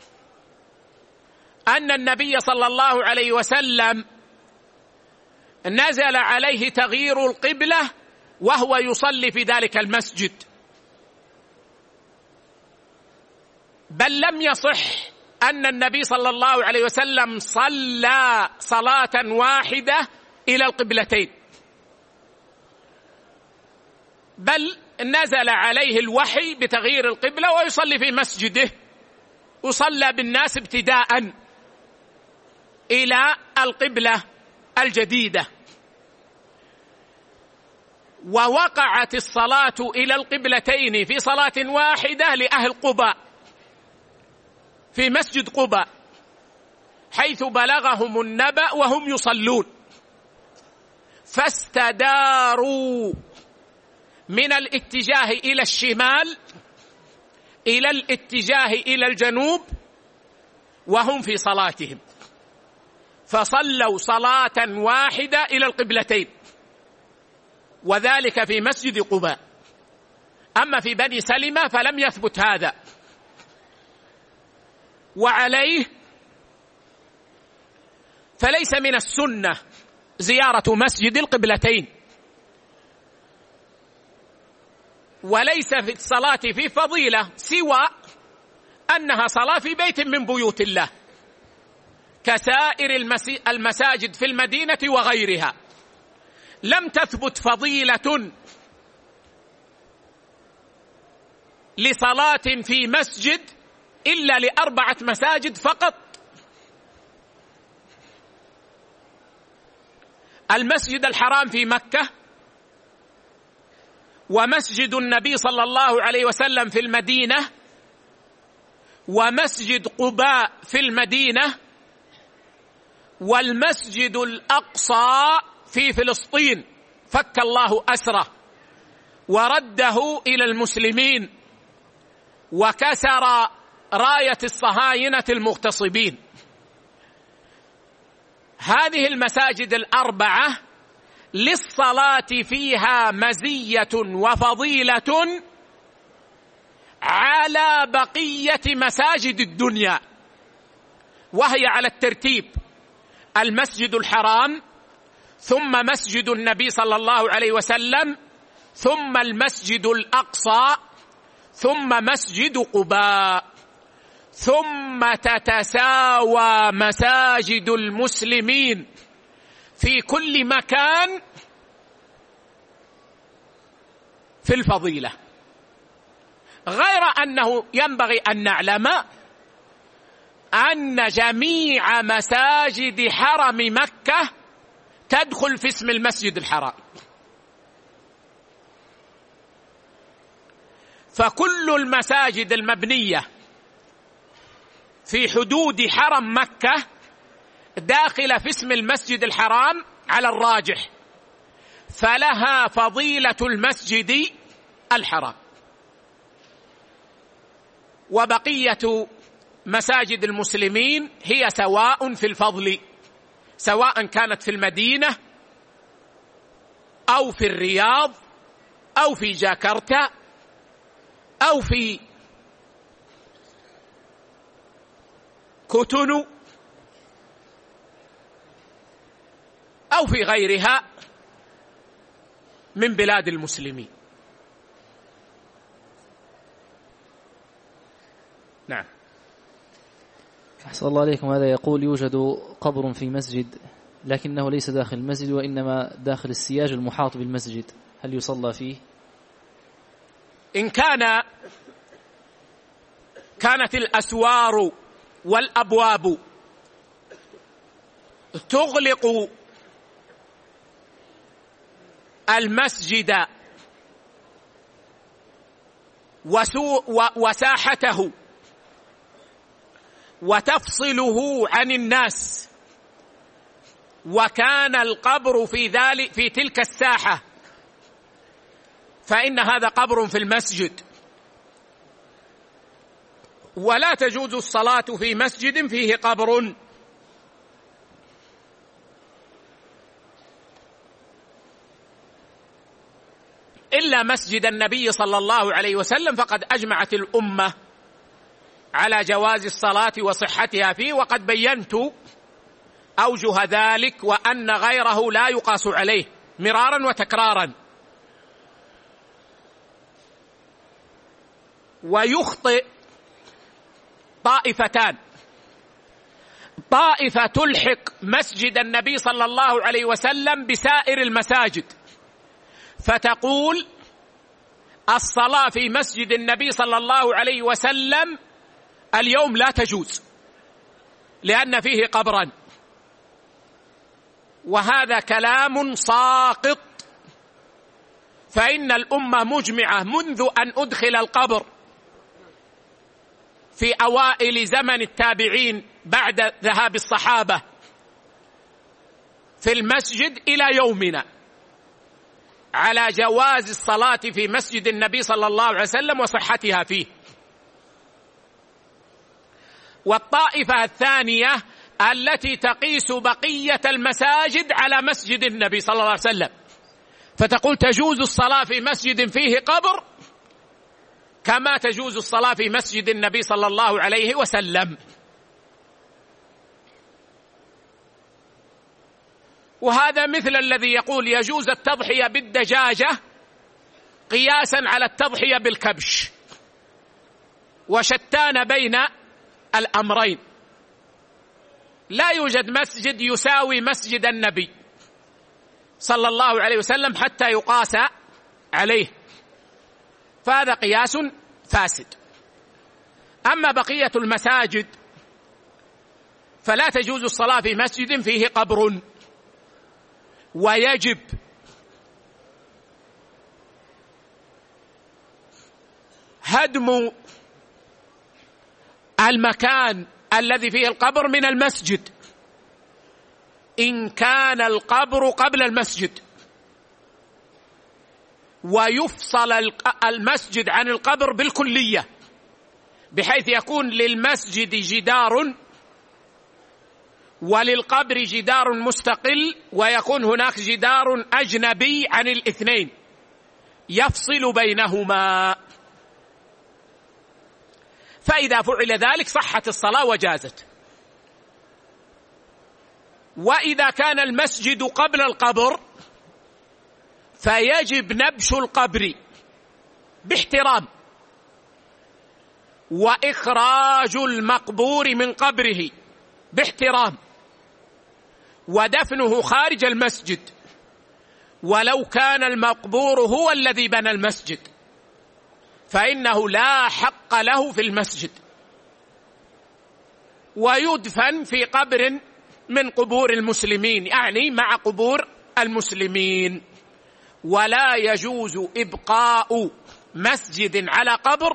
أن النبي صلى الله عليه وسلم نزل عليه تغيير القبلة وهو يصلي في ذلك المسجد، بل لم يصح أن النبي صلى الله عليه وسلم صلى صلاة واحدة إلى القبلتين، بل نزل عليه الوحي بتغيير القبلة ويصلي في مسجده، وصلى بالناس ابتداء إلى القبلة الجديدة. ووقعت الصلاة إلى القبلتين في صلاة واحدة لأهل قباء في مسجد قباء، حيث بلغهم النبأ وهم يصلون فاستداروا من الاتجاه إلى الشمال إلى الاتجاه إلى الجنوب وهم في صلاتهم، فصلوا صلاة واحدة إلى القبلتين، وذلك في مسجد قباء. أما في بني سلمة فلم يثبت هذا، وعليه فليس من السنة زيارة مسجد القبلتين، وليس في الصلاة في فضيلة سوى أنها صلاة في بيت من بيوت الله كسائر المساجد في المدينة وغيرها. لم تثبت فضيلة لصلاة في مسجد إلا ل4 مساجد فقط: المسجد الحرام في مكة، ومسجد النبي صلى الله عليه وسلم في المدينة، ومسجد قباء في المدينة، والمسجد الأقصى في فلسطين فك الله أسره ورده إلى المسلمين وكسر راية الصهاينة المغتصبين. هذه المساجد ال4 للصلاة فيها مزية وفضيلة على بقية مساجد الدنيا، وهي على الترتيب: المسجد الحرام، ثم مسجد النبي صلى الله عليه وسلم، ثم المسجد الأقصى، ثم مسجد قباء، ثم تتساوى مساجد المسلمين في كل مكان في الفضيلة. غير أنه ينبغي أن نعلم أن جميع مساجد حرم مكة تدخل في اسم المسجد الحرام، فكل المساجد المبنية في حدود حرم مكة داخلة في اسم المسجد الحرام على الراجح، فلها فضيلة المسجد الحرام. وبقية مساجد المسلمين هي سواء في الفضل، سواء كانت في المدينة أو في الرياض أو في جاكرتا أو في كوتونو أو في غيرها من بلاد المسلمين. نعم. أحسن الله عليكم. هذا يقول: يوجد قبر في مسجد لكنه ليس داخل المسجد وإنما داخل السياج المحاط بالمسجد، هل يصلى فيه؟ إن كانت الأسوار والأبواب تغلق المسجد وساحته وتفصله عن الناس، وكان القبر في تلك الساحة، فإن هذا قبر في المسجد، ولا تجوز الصلاة في مسجد فيه قبر. إلا مسجد النبي صلى الله عليه وسلم، فقد أجمعت الأمة على جواز الصلاة وصحتها فيه، وقد بينت أوجه ذلك، وأن غيره لا يقاس عليه مرارا وتكرارا. ويخطئ طائفتان: طائفة تلحق مسجد النبي صلى الله عليه وسلم بسائر المساجد، فتقول الصلاة في مسجد النبي صلى الله عليه وسلم اليوم لا تجوز لأن فيه قبرا، وهذا كلام ساقط، فإن الأمة مجمعة منذ أن أدخل القبر في أوائل زمن التابعين بعد ذهاب الصحابة في المسجد إلى يومنا على جواز الصلاة في مسجد النبي صلى الله عليه وسلم وصحتها فيه. والطائفة الثانية التي تقيس بقية المساجد على مسجد النبي صلى الله عليه وسلم، فتقول تجوز الصلاة في مسجد فيه قبر كما تجوز الصلاة في مسجد النبي صلى الله عليه وسلم. وهذا مثل الذي يقول يجوز التضحية بالدجاجة قياسا على التضحية بالكبش، وشتان بين الأمرين. لا يوجد مسجد يساوي مسجد النبي صلى الله عليه وسلم حتى يقاس عليه، فهذا قياس فاسد. أما بقية المساجد فلا تجوز الصلاة في مسجد فيه قبر، ويجب هدم المكان الذي فيه القبر من المسجد إن كان القبر قبل المسجد، ويفصل المسجد عن القبر بالكلية، بحيث يكون للمسجد جدار وللقبر جدار مستقل، ويكون هناك جدار أجنبي عن الاثنين يفصل بينهما. فإذا فعل ذلك صحت الصلاة وجازت. وإذا كان المسجد قبل القبر فيجب نبش القبر باحترام، وإخراج المقبور من قبره باحترام، ودفنه خارج المسجد ولو كان المقبور هو الذي بنى المسجد، فإنه لا حق له في المسجد، ويدفن في قبر من قبور المسلمين، يعني مع قبور المسلمين. ولا يجوز إبقاء مسجد على قبر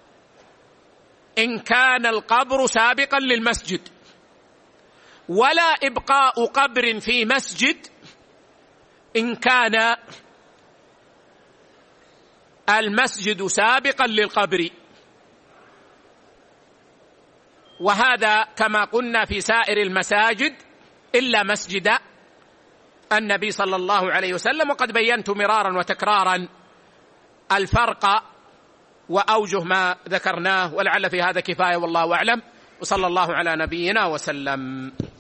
إن كان القبر سابقا للمسجد، ولا إبقاء قبر في مسجد إن كان المسجد سابقا للقبر. وهذا كما قلنا في سائر المساجد إلا مسجد النبي صلى الله عليه وسلم، وقد بينت مرارا وتكرارا الفرق وأوجه ما ذكرناه، ولعل في هذا كفاية، والله أعلم، وصلى الله على نبينا وسلم.